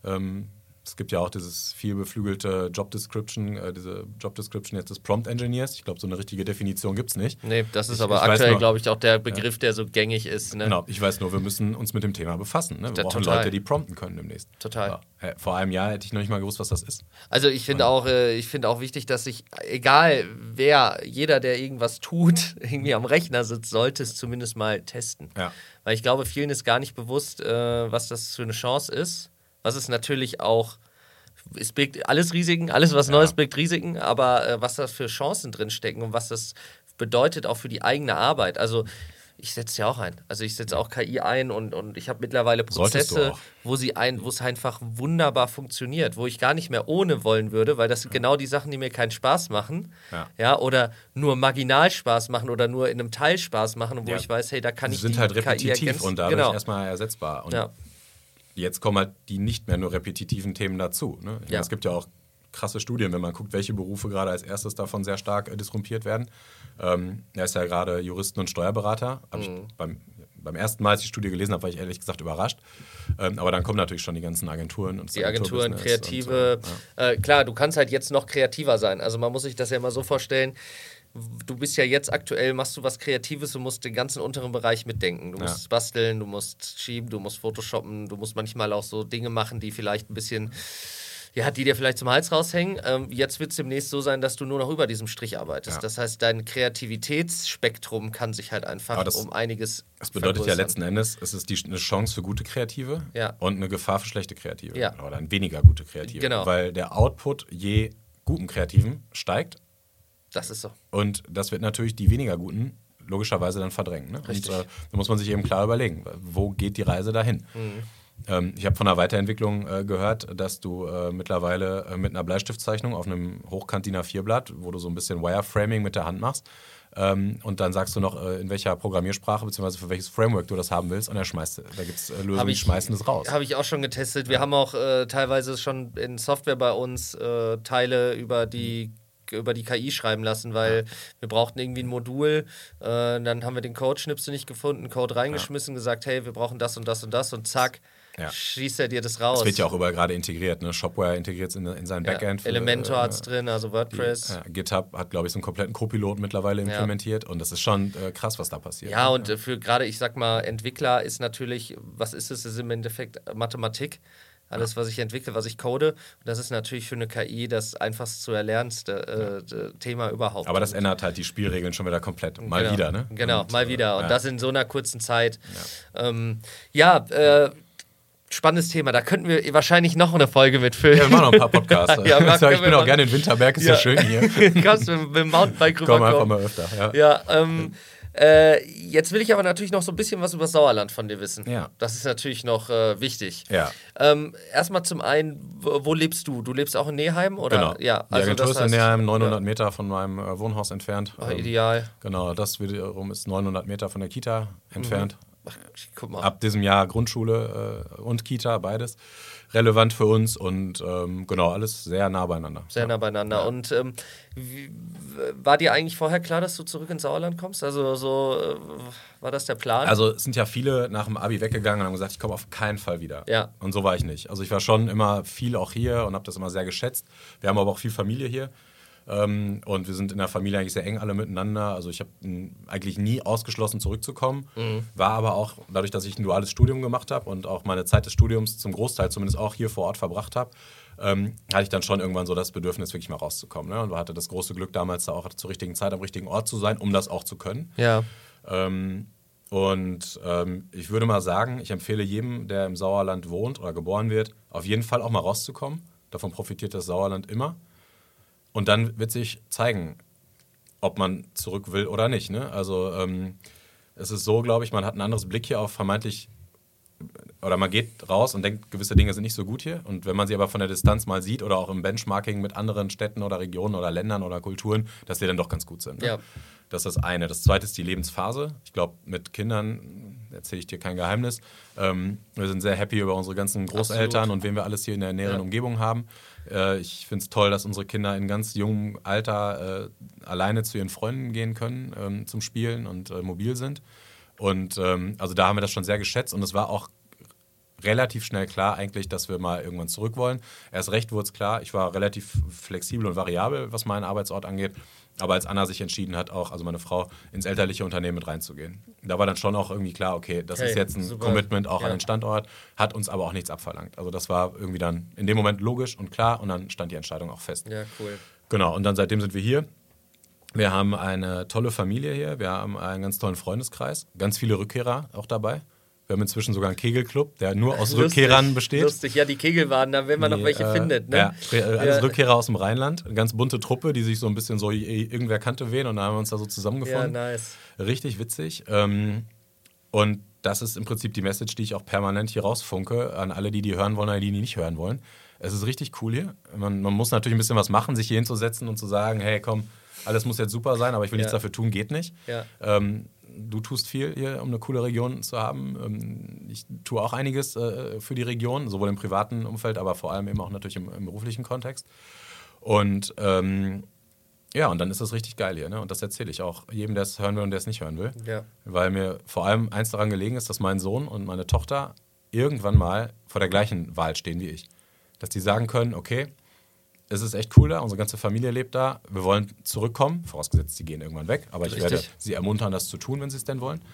Es gibt ja auch dieses vielbeflügelte Job Description, diese Job Description jetzt des Prompt Engineers. Ich glaube, so eine richtige Definition gibt es nicht. Nee, das ist aber aktuell, glaube ich, auch der Begriff, der so gängig ist. Ne? Genau, ich weiß nur, wir müssen uns mit dem Thema befassen. Ne? Wir brauchen Leute, die prompten können demnächst. Total. Ja, vor einem Jahr hätte ich noch nicht mal gewusst, was das ist. Also ich finde auch wichtig, dass sich, egal wer, jeder, der irgendwas tut, irgendwie am Rechner sitzt, sollte es zumindest mal testen. Ja. Weil ich glaube, vielen ist gar nicht bewusst, was das für eine Chance ist. Was ist natürlich auch, es birgt alles Risiken, alles was Neues birgt Risiken, aber was da für Chancen drin stecken und was das bedeutet auch für die eigene Arbeit. Also ich setze ja auch ein. Also ich setze auch KI ein und ich habe mittlerweile Prozesse, wo es einfach wunderbar funktioniert, wo ich gar nicht mehr ohne wollen würde, weil das sind genau die Sachen, die mir keinen Spaß machen, oder nur marginal Spaß machen oder nur in einem Teil Spaß machen und wo ich weiß, hey, da kann ich die sind halt repetitiv KI ergänzen. Und dadurch erstmal ersetzbar. Und jetzt kommen halt die nicht mehr nur repetitiven Themen dazu. Ne? Ich meine, es gibt ja auch krasse Studien, wenn man guckt, welche Berufe gerade als erstes davon sehr stark disrumpiert werden. Er ist ja gerade Juristen und Steuerberater. Ich beim ersten Mal, als ich die Studie gelesen habe, war ich ehrlich gesagt überrascht. Aber dann kommen natürlich schon die ganzen Agenturen und die Agenturen, Kreative. Klar, du kannst halt jetzt noch kreativer sein. Also man muss sich das ja immer so vorstellen. Du bist ja jetzt aktuell, machst du was Kreatives, du musst den ganzen unteren Bereich mitdenken. Du musst basteln, du musst schieben, du musst photoshoppen, du musst manchmal auch so Dinge machen, die vielleicht ein bisschen, die dir vielleicht zum Hals raushängen. Jetzt wird es demnächst so sein, dass du nur noch über diesem Strich arbeitest. Ja. Das heißt, dein Kreativitätsspektrum kann sich halt einfach um einiges Das bedeutet ja letzten Endes, es ist eine Chance für gute Kreative und eine Gefahr für schlechte Kreative. Ja. Oder ein weniger gute Kreative. Genau. Weil der Output je guten Kreativen steigt. Das ist so. Und das wird natürlich die weniger guten logischerweise dann verdrängen. Ne? Und da muss man sich eben klar überlegen, wo geht die Reise dahin? Ich habe von der Weiterentwicklung gehört, dass du mittlerweile mit einer Bleistiftzeichnung auf einem hochkant DIN A4-Blatt, wo du so ein bisschen Wireframing mit der Hand machst, und dann sagst du noch, in welcher Programmiersprache bzw. für welches Framework du das haben willst, und da gibt es Lösungen, die schmeißen es raus. Habe ich auch schon getestet. Wir haben auch teilweise schon in Software bei uns Teile über die KI schreiben lassen, weil wir brauchten irgendwie ein Modul, dann haben wir den Code-Schnipsel nicht gefunden, Code reingeschmissen, gesagt, hey, wir brauchen das und das und das, und zack, schießt er dir das raus. Das wird ja auch überall gerade integriert, ne? Shopware integriert es in sein Backend. Elementor hat es drin, also WordPress. GitHub hat, glaube ich, so einen kompletten Copilot mittlerweile implementiert, und das ist schon krass, was da passiert. Ja, und für gerade, ich sag mal, Entwickler ist natürlich, was ist es? Es ist im Endeffekt Mathematik. Alles, was ich entwickle, was ich code. Und das ist natürlich für eine KI das einfachst zu erlernendste Thema überhaupt. Aber das ändert halt die Spielregeln schon wieder komplett. Mal wieder, ne? Genau, mal wieder. Und das in so einer kurzen Zeit. Spannendes Thema. Da könnten wir wahrscheinlich noch eine Folge mitfüllen. Ja, wir machen noch ein paar Podcasts. Ich bin auch gerne in Winterberg, ist ja schön hier. Kannst du mit dem Mountainbike rüberkommen. Komm einfach mal öfter. Jetzt will ich aber natürlich noch so ein bisschen was über das Sauerland von dir wissen. Ja. Das ist natürlich noch wichtig. Ja. Erstmal zum einen, wo lebst du? Du lebst auch in Neheim? Oder? Genau. Ja, die Agentur ist in Neheim, 900 Meter von meinem Wohnhaus entfernt. Ideal. Genau, das wiederum ist 900 Meter von der Kita entfernt. Ach, guck mal. Ab diesem Jahr Grundschule und Kita, beides relevant für uns, und alles sehr nah beieinander. Sehr nah beieinander. Ja. Und war dir eigentlich vorher klar, dass du zurück ins Sauerland kommst? Also war das der Plan? Also es sind ja viele nach dem Abi weggegangen und haben gesagt, ich komme auf keinen Fall wieder. Ja. Und so war ich nicht. Also ich war schon immer viel auch hier und habe das immer sehr geschätzt. Wir haben aber auch viel Familie hier. Und wir sind in der Familie eigentlich sehr eng alle miteinander. Also ich habe eigentlich nie ausgeschlossen, zurückzukommen. War aber auch, dadurch, dass ich ein duales Studium gemacht habe und auch meine Zeit des Studiums zum Großteil zumindest auch hier vor Ort verbracht habe, hatte ich dann schon irgendwann so das Bedürfnis, wirklich mal rauszukommen. Ne? Und hatte das große Glück, damals da auch zur richtigen Zeit am richtigen Ort zu sein, um das auch zu können. Ja. Ich würde mal sagen, ich empfehle jedem, der im Sauerland wohnt oder geboren wird, auf jeden Fall auch mal rauszukommen. Davon profitiert das Sauerland immer. Und dann wird sich zeigen, ob man zurück will oder nicht. Ne? Also es ist so, glaube ich, man hat ein anderes Blick hier auf vermeintlich, oder man geht raus und denkt, gewisse Dinge sind nicht so gut hier. Und wenn man sie aber von der Distanz mal sieht oder auch im Benchmarking mit anderen Städten oder Regionen oder Ländern oder Kulturen, dass die dann doch ganz gut sind. Ne? Ja. Das ist das eine. Das zweite ist die Lebensphase. Ich glaube, mit Kindern erzähle ich dir kein Geheimnis. Wir sind sehr happy über unsere ganzen Großeltern. Absolut. Und wen wir alles hier in der näheren Umgebung haben. Ich finde es toll, dass unsere Kinder in ganz jungem Alter alleine zu ihren Freunden gehen können zum Spielen und mobil sind. Und also da haben wir das schon sehr geschätzt. Und es war auch relativ schnell klar eigentlich, dass wir mal irgendwann zurück wollen. Erst recht wurde es klar, ich war relativ flexibel und variabel, was meinen Arbeitsort angeht. Aber als Anna sich entschieden hat, auch, also meine Frau, ins elterliche Unternehmen mit reinzugehen. Da war dann schon auch irgendwie klar, okay, das ist jetzt ein super Commitment auch an den Standort, hat uns aber auch nichts abverlangt. Also das war irgendwie dann in dem Moment logisch und klar, und dann stand die Entscheidung auch fest. Ja, cool. Genau, und dann seitdem sind wir hier. Wir haben eine tolle Familie hier, wir haben einen ganz tollen Freundeskreis, ganz viele Rückkehrer auch dabei. Wir haben inzwischen sogar einen Kegelclub, der nur aus Rückkehrern besteht. Lustig, ja, die Kegelwaden, wenn man noch welche findet. Ne? Ja, alles Rückkehrer aus dem Rheinland. Eine ganz bunte Truppe, die sich so ein bisschen so irgendwer kannte wen, und dann haben wir uns da so zusammengefunden. Ja, nice. Richtig witzig. Und das ist im Prinzip die Message, die ich auch permanent hier rausfunke an alle, die hören wollen oder die nicht hören wollen. Es ist richtig cool hier. Man muss natürlich ein bisschen was machen, sich hier hinzusetzen und zu sagen, hey, komm, alles muss jetzt super sein, aber ich will nichts dafür tun, geht nicht. Ja. Du tust viel hier, um eine coole Region zu haben. Ich tue auch einiges für die Region, sowohl im privaten Umfeld, aber vor allem eben auch natürlich im beruflichen Kontext. Und und dann ist das richtig geil hier. Ne? Und das erzähle ich auch jedem, der es hören will und der es nicht hören will. Ja. Weil mir vor allem eins daran gelegen ist, dass mein Sohn und meine Tochter irgendwann mal vor der gleichen Wahl stehen wie ich. Dass die sagen können, okay, es ist echt cool da, unsere ganze Familie lebt da, wir wollen zurückkommen, vorausgesetzt, sie gehen irgendwann weg, aber ich werde sie ermuntern, das zu tun, wenn sie es denn wollen.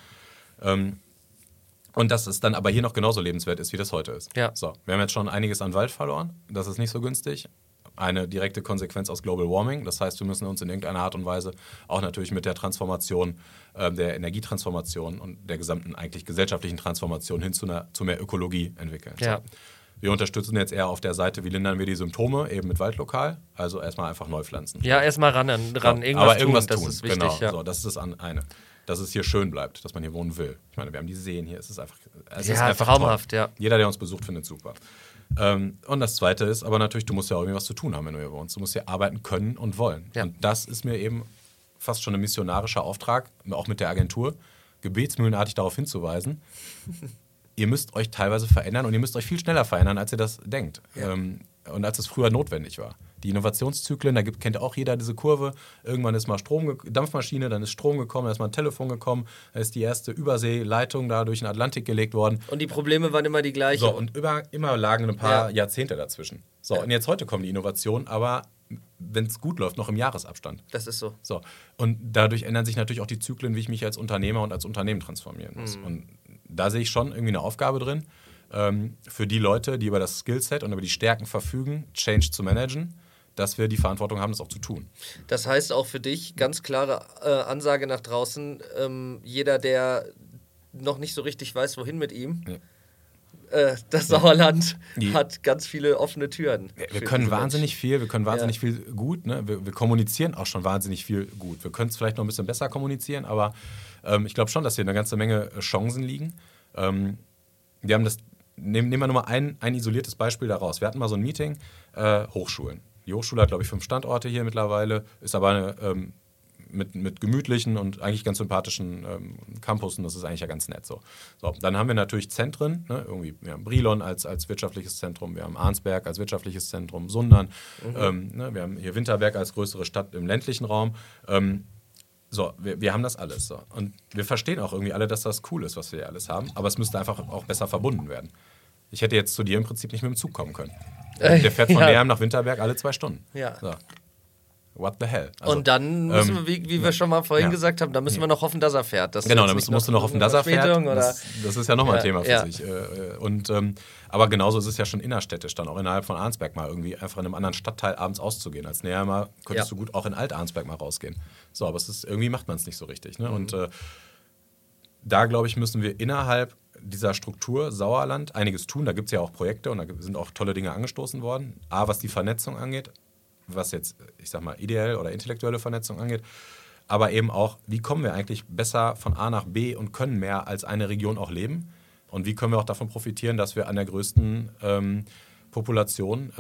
Und dass es dann aber hier noch genauso lebenswert ist, wie das heute ist. Ja. So, wir haben jetzt schon einiges an Wald verloren, das ist nicht so günstig. Eine direkte Konsequenz aus Global Warming, das heißt, wir müssen uns in irgendeiner Art und Weise auch natürlich mit der Transformation, der Energietransformation und der gesamten eigentlich gesellschaftlichen Transformation hin zu mehr Ökologie entwickeln. Ja. So. Wir unterstützen jetzt eher auf der Seite, wie lindern wir die Symptome, eben mit Waldlokal. Also erstmal einfach neu pflanzen. Ja, erstmal ran irgendwas tun, das ist wichtig. Genau, ja. so, das ist das eine. Dass es hier schön bleibt, dass man hier wohnen will. Ich meine, wir haben die Seen hier, es ist einfach traumhaft, toll. Ja. Jeder, der uns besucht, findet es super. Und das Zweite ist aber natürlich, du musst ja auch irgendwie was zu tun haben, wenn du hier wohnst. Du musst hier arbeiten können und wollen. Ja. Und das ist mir eben fast schon ein missionarischer Auftrag, auch mit der Agentur, gebetsmühlenartig darauf hinzuweisen, ihr müsst euch teilweise verändern und ihr müsst euch viel schneller verändern, als ihr das denkt. Ja. Und als es früher notwendig war. Die Innovationszyklen, kennt auch jeder diese Kurve. Irgendwann ist mal Dampfmaschine, dann ist Strom gekommen, dann ist mal ein Telefon gekommen, dann ist die erste Überseeleitung da durch den Atlantik gelegt worden. Und die Probleme waren immer die gleichen. So, und immer lagen ein paar Jahrzehnte dazwischen. So, und jetzt heute kommen die Innovationen, aber wenn es gut läuft, noch im Jahresabstand. Das ist so. So. Und dadurch ändern sich natürlich auch die Zyklen, wie ich mich als Unternehmer und als Unternehmen transformieren muss. Und da sehe ich schon irgendwie eine Aufgabe drin, für die Leute, die über das Skillset und über die Stärken verfügen, Change zu managen, dass wir die Verantwortung haben, das auch zu tun. Das heißt auch für dich, ganz klare Ansage nach draußen, jeder, der noch nicht so richtig weiß, wohin mit ihm, das Sauerland hat ganz viele offene Türen. Wir können wahnsinnig viel, viel gut. Ne? Wir kommunizieren auch schon wahnsinnig viel gut. Wir können es vielleicht noch ein bisschen besser kommunizieren, aber ich glaube schon, dass hier eine ganze Menge Chancen liegen. Wir haben nehmen wir nur mal ein isoliertes Beispiel daraus. Wir hatten mal so ein Meeting, Hochschulen. Die Hochschule hat, glaube ich, 5 Standorte hier mittlerweile, ist aber mit gemütlichen und eigentlich ganz sympathischen Campussen, das ist eigentlich ja ganz nett so. Dann haben wir natürlich Zentren, ne? Irgendwie, wir haben Brilon als wirtschaftliches Zentrum, wir haben Arnsberg als wirtschaftliches Zentrum, Sundern, ne? Wir haben hier Winterberg als größere Stadt im ländlichen Raum. Wir haben das alles. So. Und wir verstehen auch irgendwie alle, dass das cool ist, was wir hier alles haben, aber es müsste einfach auch besser verbunden werden. Ich hätte jetzt zu dir im Prinzip nicht mit dem Zug kommen können. Der fährt von Neheim nach Winterberg alle 2 Stunden. Ja. So. What the hell? Also, und dann müssen wir, wie wir schon mal vorhin gesagt haben, da müssen wir noch hoffen, dass er fährt. Genau, dann musst du noch hoffen, dass er fährt. Das ist ja nochmal ein Thema für sich. Aber genauso ist es ja schon innerstädtisch, dann auch innerhalb von Arnsberg mal irgendwie einfach in einem anderen Stadtteil abends auszugehen. Als Neheimer könntest du gut auch in Alt-Arnsberg mal rausgehen. So, aber irgendwie macht man es nicht so richtig. Ne? Und da, glaube ich, müssen wir innerhalb dieser Struktur Sauerland einiges tun. Da gibt es ja auch Projekte und da sind auch tolle Dinge angestoßen worden. Was die Vernetzung angeht, was jetzt, ich sag mal, ideelle oder intellektuelle Vernetzung angeht, aber eben auch, wie kommen wir eigentlich besser von A nach B und können mehr als eine Region auch leben? Und wie können wir auch davon profitieren, dass wir an der größten Population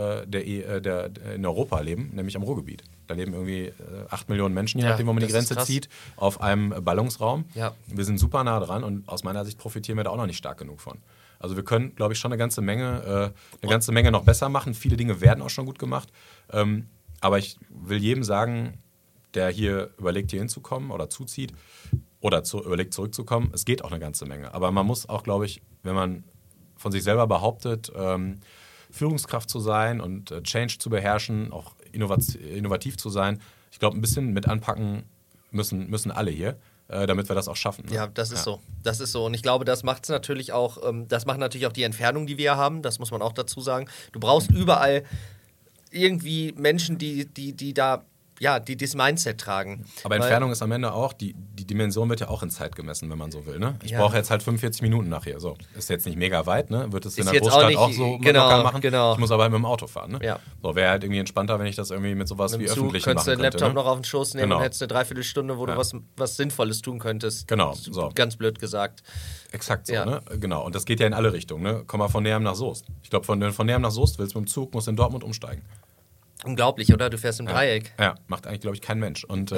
in Europa leben, nämlich am Ruhrgebiet. Da leben irgendwie 8 Millionen Menschen, je nachdem, wo man die Grenze zieht, auf einem Ballungsraum. Ja. Wir sind super nah dran und aus meiner Sicht profitieren wir da auch noch nicht stark genug von. Also wir können, glaube ich, schon eine ganze Menge noch besser machen. Viele Dinge werden auch schon gut gemacht. Aber ich will jedem sagen, der hier überlegt, hier hinzukommen oder zuzieht oder überlegt, zurückzukommen, es geht auch eine ganze Menge. Aber man muss auch, glaube ich, wenn man von sich selber behauptet, Führungskraft zu sein und Change zu beherrschen, auch innovativ zu sein, ich glaube, ein bisschen mit anpacken müssen alle hier, damit wir das auch schaffen. Ne? Ja, das ist so. Das ist so. Und ich glaube, das macht natürlich auch die Entfernung, die wir haben. Das muss man auch dazu sagen. Du brauchst überall irgendwie Menschen, die da, die das Mindset tragen. Aber Entfernung ist am Ende auch, die Dimension wird ja auch in Zeit gemessen, wenn man so will. Ne? Ich brauche jetzt halt 45 Minuten nachher. So, ist jetzt nicht mega weit, ne? Wird es in der Großstadt auch so locker machen. Genau. Ich muss aber halt mit dem Auto fahren. Ne? Ja. So, wäre halt irgendwie entspannter, wenn ich das irgendwie mit sowas wie öffentlich machen könnte. Du könntest den Laptop noch auf den Schoß nehmen und hättest eine Dreiviertelstunde, wo du was Sinnvolles tun könntest. Genau. So. Ganz blöd gesagt. Exakt so, ne? Genau. Und das geht ja in alle Richtungen. Ne? Komm mal von Neheim nach Soest. Ich glaube, wenn du von Neheim nach Soest willst mit dem Zug, musst du in Dortmund umsteigen. Unglaublich, oder? Du fährst im Dreieck. Ja, macht eigentlich, glaube ich, kein Mensch. Und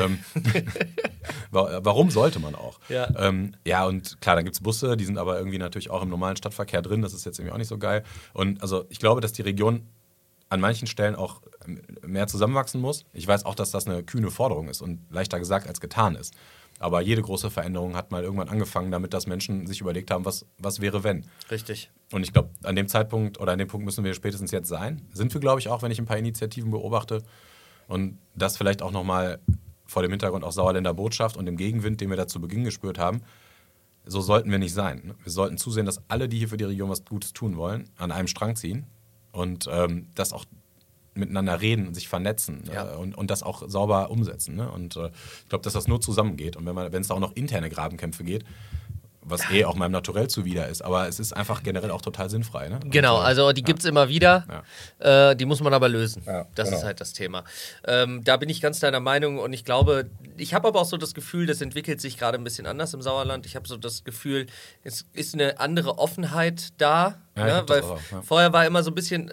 warum sollte man auch? Ja. Und klar, dann gibt es Busse, die sind aber irgendwie natürlich auch im normalen Stadtverkehr drin. Das ist jetzt irgendwie auch nicht so geil. Und also ich glaube, dass die Region an manchen Stellen auch mehr zusammenwachsen muss. Ich weiß auch, dass das eine kühne Forderung ist und leichter gesagt als getan ist. Aber jede große Veränderung hat mal irgendwann angefangen, damit dass Menschen sich überlegt haben, was wäre, wenn. Richtig. Und ich glaube, an dem Zeitpunkt oder an dem Punkt müssen wir spätestens jetzt sein. Sind wir, glaube ich, auch, wenn ich ein paar Initiativen beobachte. Und das vielleicht auch nochmal vor dem Hintergrund auch Sauerländer Botschaft und dem Gegenwind, den wir da zu Beginn gespürt haben. So sollten wir nicht sein. Wir sollten zusehen, dass alle, die hier für die Region was Gutes tun wollen, an einem Strang ziehen und das auch miteinander reden und sich vernetzen und das auch sauber umsetzen. Ne? Und ich glaube, dass das nur zusammengeht. Und wenn es da auch noch interne Grabenkämpfe geht, was auch meinem Naturell zuwider ist, aber es ist einfach generell auch total sinnfrei. Ne? Genau, also die gibt es immer wieder, die muss man aber lösen. Ja, das genau. ist halt das Thema. Da bin ich ganz deiner Meinung und ich glaube, ich habe aber auch so das Gefühl, das entwickelt sich gerade ein bisschen anders im Sauerland. Ich habe so das Gefühl, es ist eine andere Offenheit da, ne? Weil vorher war immer so ein bisschen...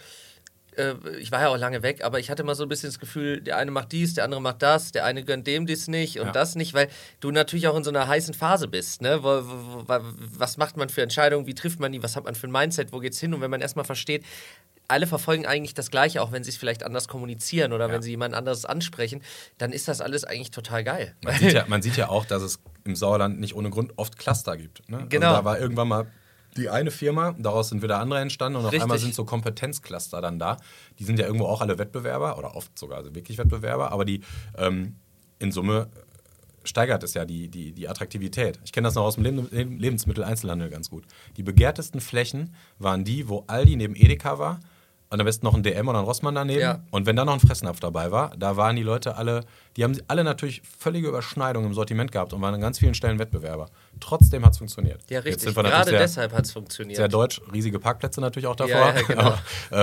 ich war ja auch lange weg, aber ich hatte immer so ein bisschen das Gefühl, der eine macht dies, der andere macht das, der eine gönnt dem dies nicht und das nicht, weil du natürlich auch in so einer heißen Phase bist. Ne? Was macht man für Entscheidungen, wie trifft man die, was hat man für ein Mindset, wo geht's hin? Und wenn man erstmal versteht, alle verfolgen eigentlich das Gleiche, auch wenn sie es vielleicht anders kommunizieren oder wenn sie jemand anderes ansprechen, dann ist das alles eigentlich total geil. Man sieht ja auch, dass es im Sauerland nicht ohne Grund oft Cluster gibt. Ne? Genau. Also da war irgendwann mal die eine Firma, daraus sind wieder andere entstanden und auf Richtig. einmal sind so Kompetenzcluster dann da. Die sind ja irgendwo auch alle Wettbewerber oder oft sogar also wirklich Wettbewerber, aber die in Summe steigert es ja die Attraktivität. Ich kenne das noch aus dem Lebensmitteleinzelhandel ganz gut. Die begehrtesten Flächen waren die, wo Aldi neben Edeka war und am besten noch ein DM oder ein Rossmann daneben. Ja. Und wenn da noch ein Fressnapf dabei war, da waren die Leute die haben alle natürlich völlige Überschneidungen im Sortiment gehabt und waren an ganz vielen Stellen Wettbewerber. Trotzdem hat es funktioniert. Ja, richtig. Jetzt sind wir Gerade deshalb hat es funktioniert. Sehr deutsch, riesige Parkplätze natürlich auch davor. Ja, genau.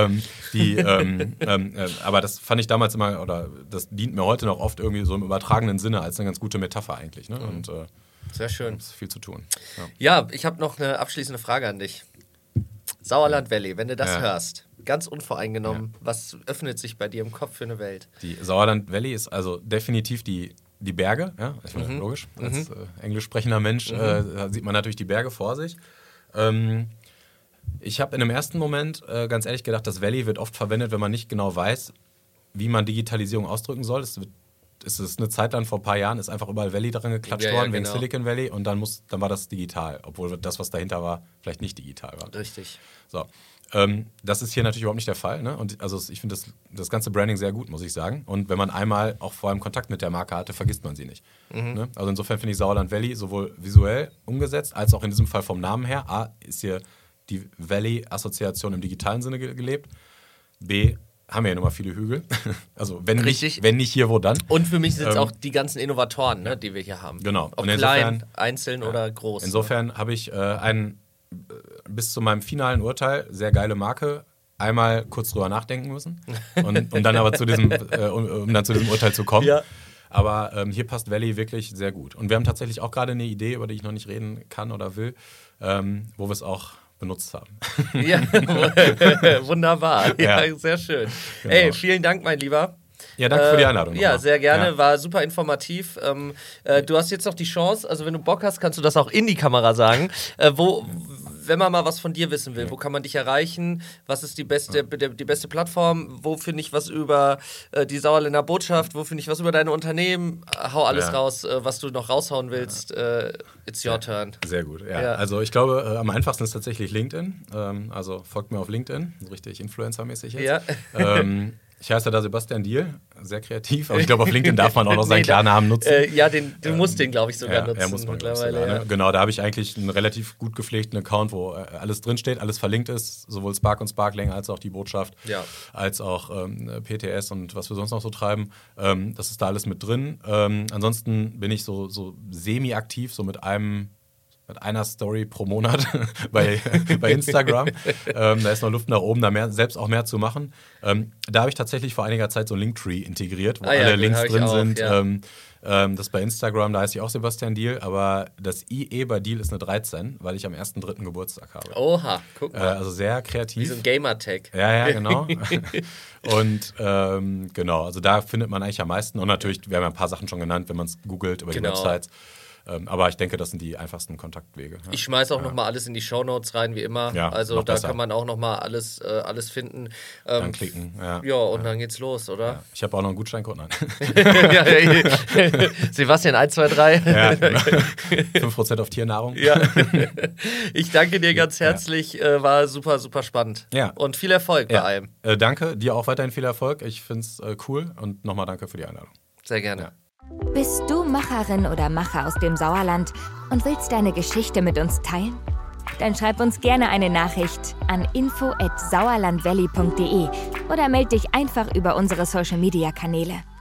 Aber das fand ich damals immer, oder das dient mir heute noch oft irgendwie so im übertragenen Sinne als eine ganz gute Metapher eigentlich. Ne? Und sehr schön. es ist viel zu tun. Ja, ich habe noch eine abschließende Frage an dich. Sauerland Valley, wenn du das hörst, ganz unvoreingenommen, was öffnet sich bei dir im Kopf für eine Welt? Die Sauerland Valley ist also definitiv die Berge, ja, ich meine, logisch. Als englisch sprechender Mensch sieht man natürlich die Berge vor sich. Ich habe in einem ersten Moment ganz ehrlich gedacht, das Valley wird oft verwendet, wenn man nicht genau weiß, wie man Digitalisierung ausdrücken soll. Es ist eine Zeit lang, vor ein paar Jahren, ist einfach überall Valley dran geklatscht worden, wegen Silicon Valley und dann war das digital, obwohl das, was dahinter war, vielleicht nicht digital war. Richtig. So. Das ist hier natürlich überhaupt nicht der Fall. Ne? Und also ich finde das ganze Branding sehr gut, muss ich sagen. Und wenn man einmal auch vor allem Kontakt mit der Marke hatte, vergisst man sie nicht. Ne? Also insofern finde ich Sauerland Valley sowohl visuell umgesetzt, als auch in diesem Fall vom Namen her. A, ist hier die Valley-Assoziation im digitalen Sinne gelebt. B, haben wir ja nun mal viele Hügel. Also wenn nicht hier, wo dann? Und für mich sind es auch die ganzen Innovatoren, ne, die wir hier haben. Genau. Ob klein, einzeln oder groß. Insofern habe ich bis zu meinem finalen Urteil sehr geile Marke einmal kurz drüber nachdenken müssen und dann aber um dann zu diesem Urteil zu kommen. Ja. Aber hier passt Valley wirklich sehr gut. Und wir haben tatsächlich auch gerade eine Idee, über die ich noch nicht reden kann oder will, wo wir es auch benutzt haben. Ja, wunderbar. Ja, sehr schön. Genau. Ey, vielen Dank, mein Lieber. Ja, danke für die Einladung. Ja, sehr gerne. Ja. War super informativ. Du hast jetzt noch die Chance, also wenn du Bock hast, kannst du das auch in die Kamera sagen. Wenn man mal was von dir wissen will, wo kann man dich erreichen? Was ist die beste Plattform? Wo finde ich was über die Sauerländer Botschaft? Wo finde ich was über deine Unternehmen? Hau alles raus, was du noch raushauen willst. It's your turn. Sehr gut. Ja. Also ich glaube, am einfachsten ist tatsächlich LinkedIn. Also folgt mir auf LinkedIn, so richtig Influencer-mäßig jetzt. Ja. Ich heiße da Sebastian Diehl, sehr kreativ, aber ich glaube, auf LinkedIn darf man auch noch seinen Klarnamen nutzen. Du musst den, glaube ich, sogar nutzen. Ja, muss man mittlerweile. Sogar, ne? Genau, da habe ich eigentlich einen relativ gut gepflegten Account, wo alles drinsteht, alles verlinkt ist, sowohl Spark und Sparkling als auch die Botschaft, als auch PTS und was wir sonst noch so treiben. Das ist da alles mit drin. Ansonsten bin ich so semi-aktiv, so mit einer Story pro Monat bei Instagram. Da ist noch Luft nach oben, da selbst auch mehr zu machen. Da habe ich tatsächlich vor einiger Zeit so ein Linktree integriert, wo alle Links drin sind. Ja. Das ist bei Instagram, da heiße ich auch Sebastian Diehl, aber das IE bei Diehl ist eine 13, weil ich am 1.3. Geburtstag habe. Oha, guck mal. Also sehr kreativ. Wie so ein Gamertag. Ja, genau. Und genau, also da findet man eigentlich am meisten. Und natürlich, wir haben ja ein paar Sachen schon genannt, wenn man es googelt über die Websites. Aber ich denke, das sind die einfachsten Kontaktwege. Ja. Ich schmeiße auch nochmal alles in die Shownotes rein, wie immer. Ja, also da besser. kann man auch nochmal alles finden. Dann klicken. Ja, und dann geht's los, oder? Ja. Ich habe auch noch einen Gutscheincode. Nein. Sebastian 123. Ja, genau. 5% auf Tiernahrung. Ja. Ich danke dir ganz herzlich. War super, super spannend. Ja. Und viel Erfolg bei allem. Danke, dir auch weiterhin viel Erfolg. Ich finde es cool und nochmal danke für die Einladung. Sehr gerne. Ja. Bist du Macherin oder Macher aus dem Sauerland und willst deine Geschichte mit uns teilen? Dann schreib uns gerne eine Nachricht an info@sauerlandvalley.de oder melde dich einfach über unsere Social-Media-Kanäle.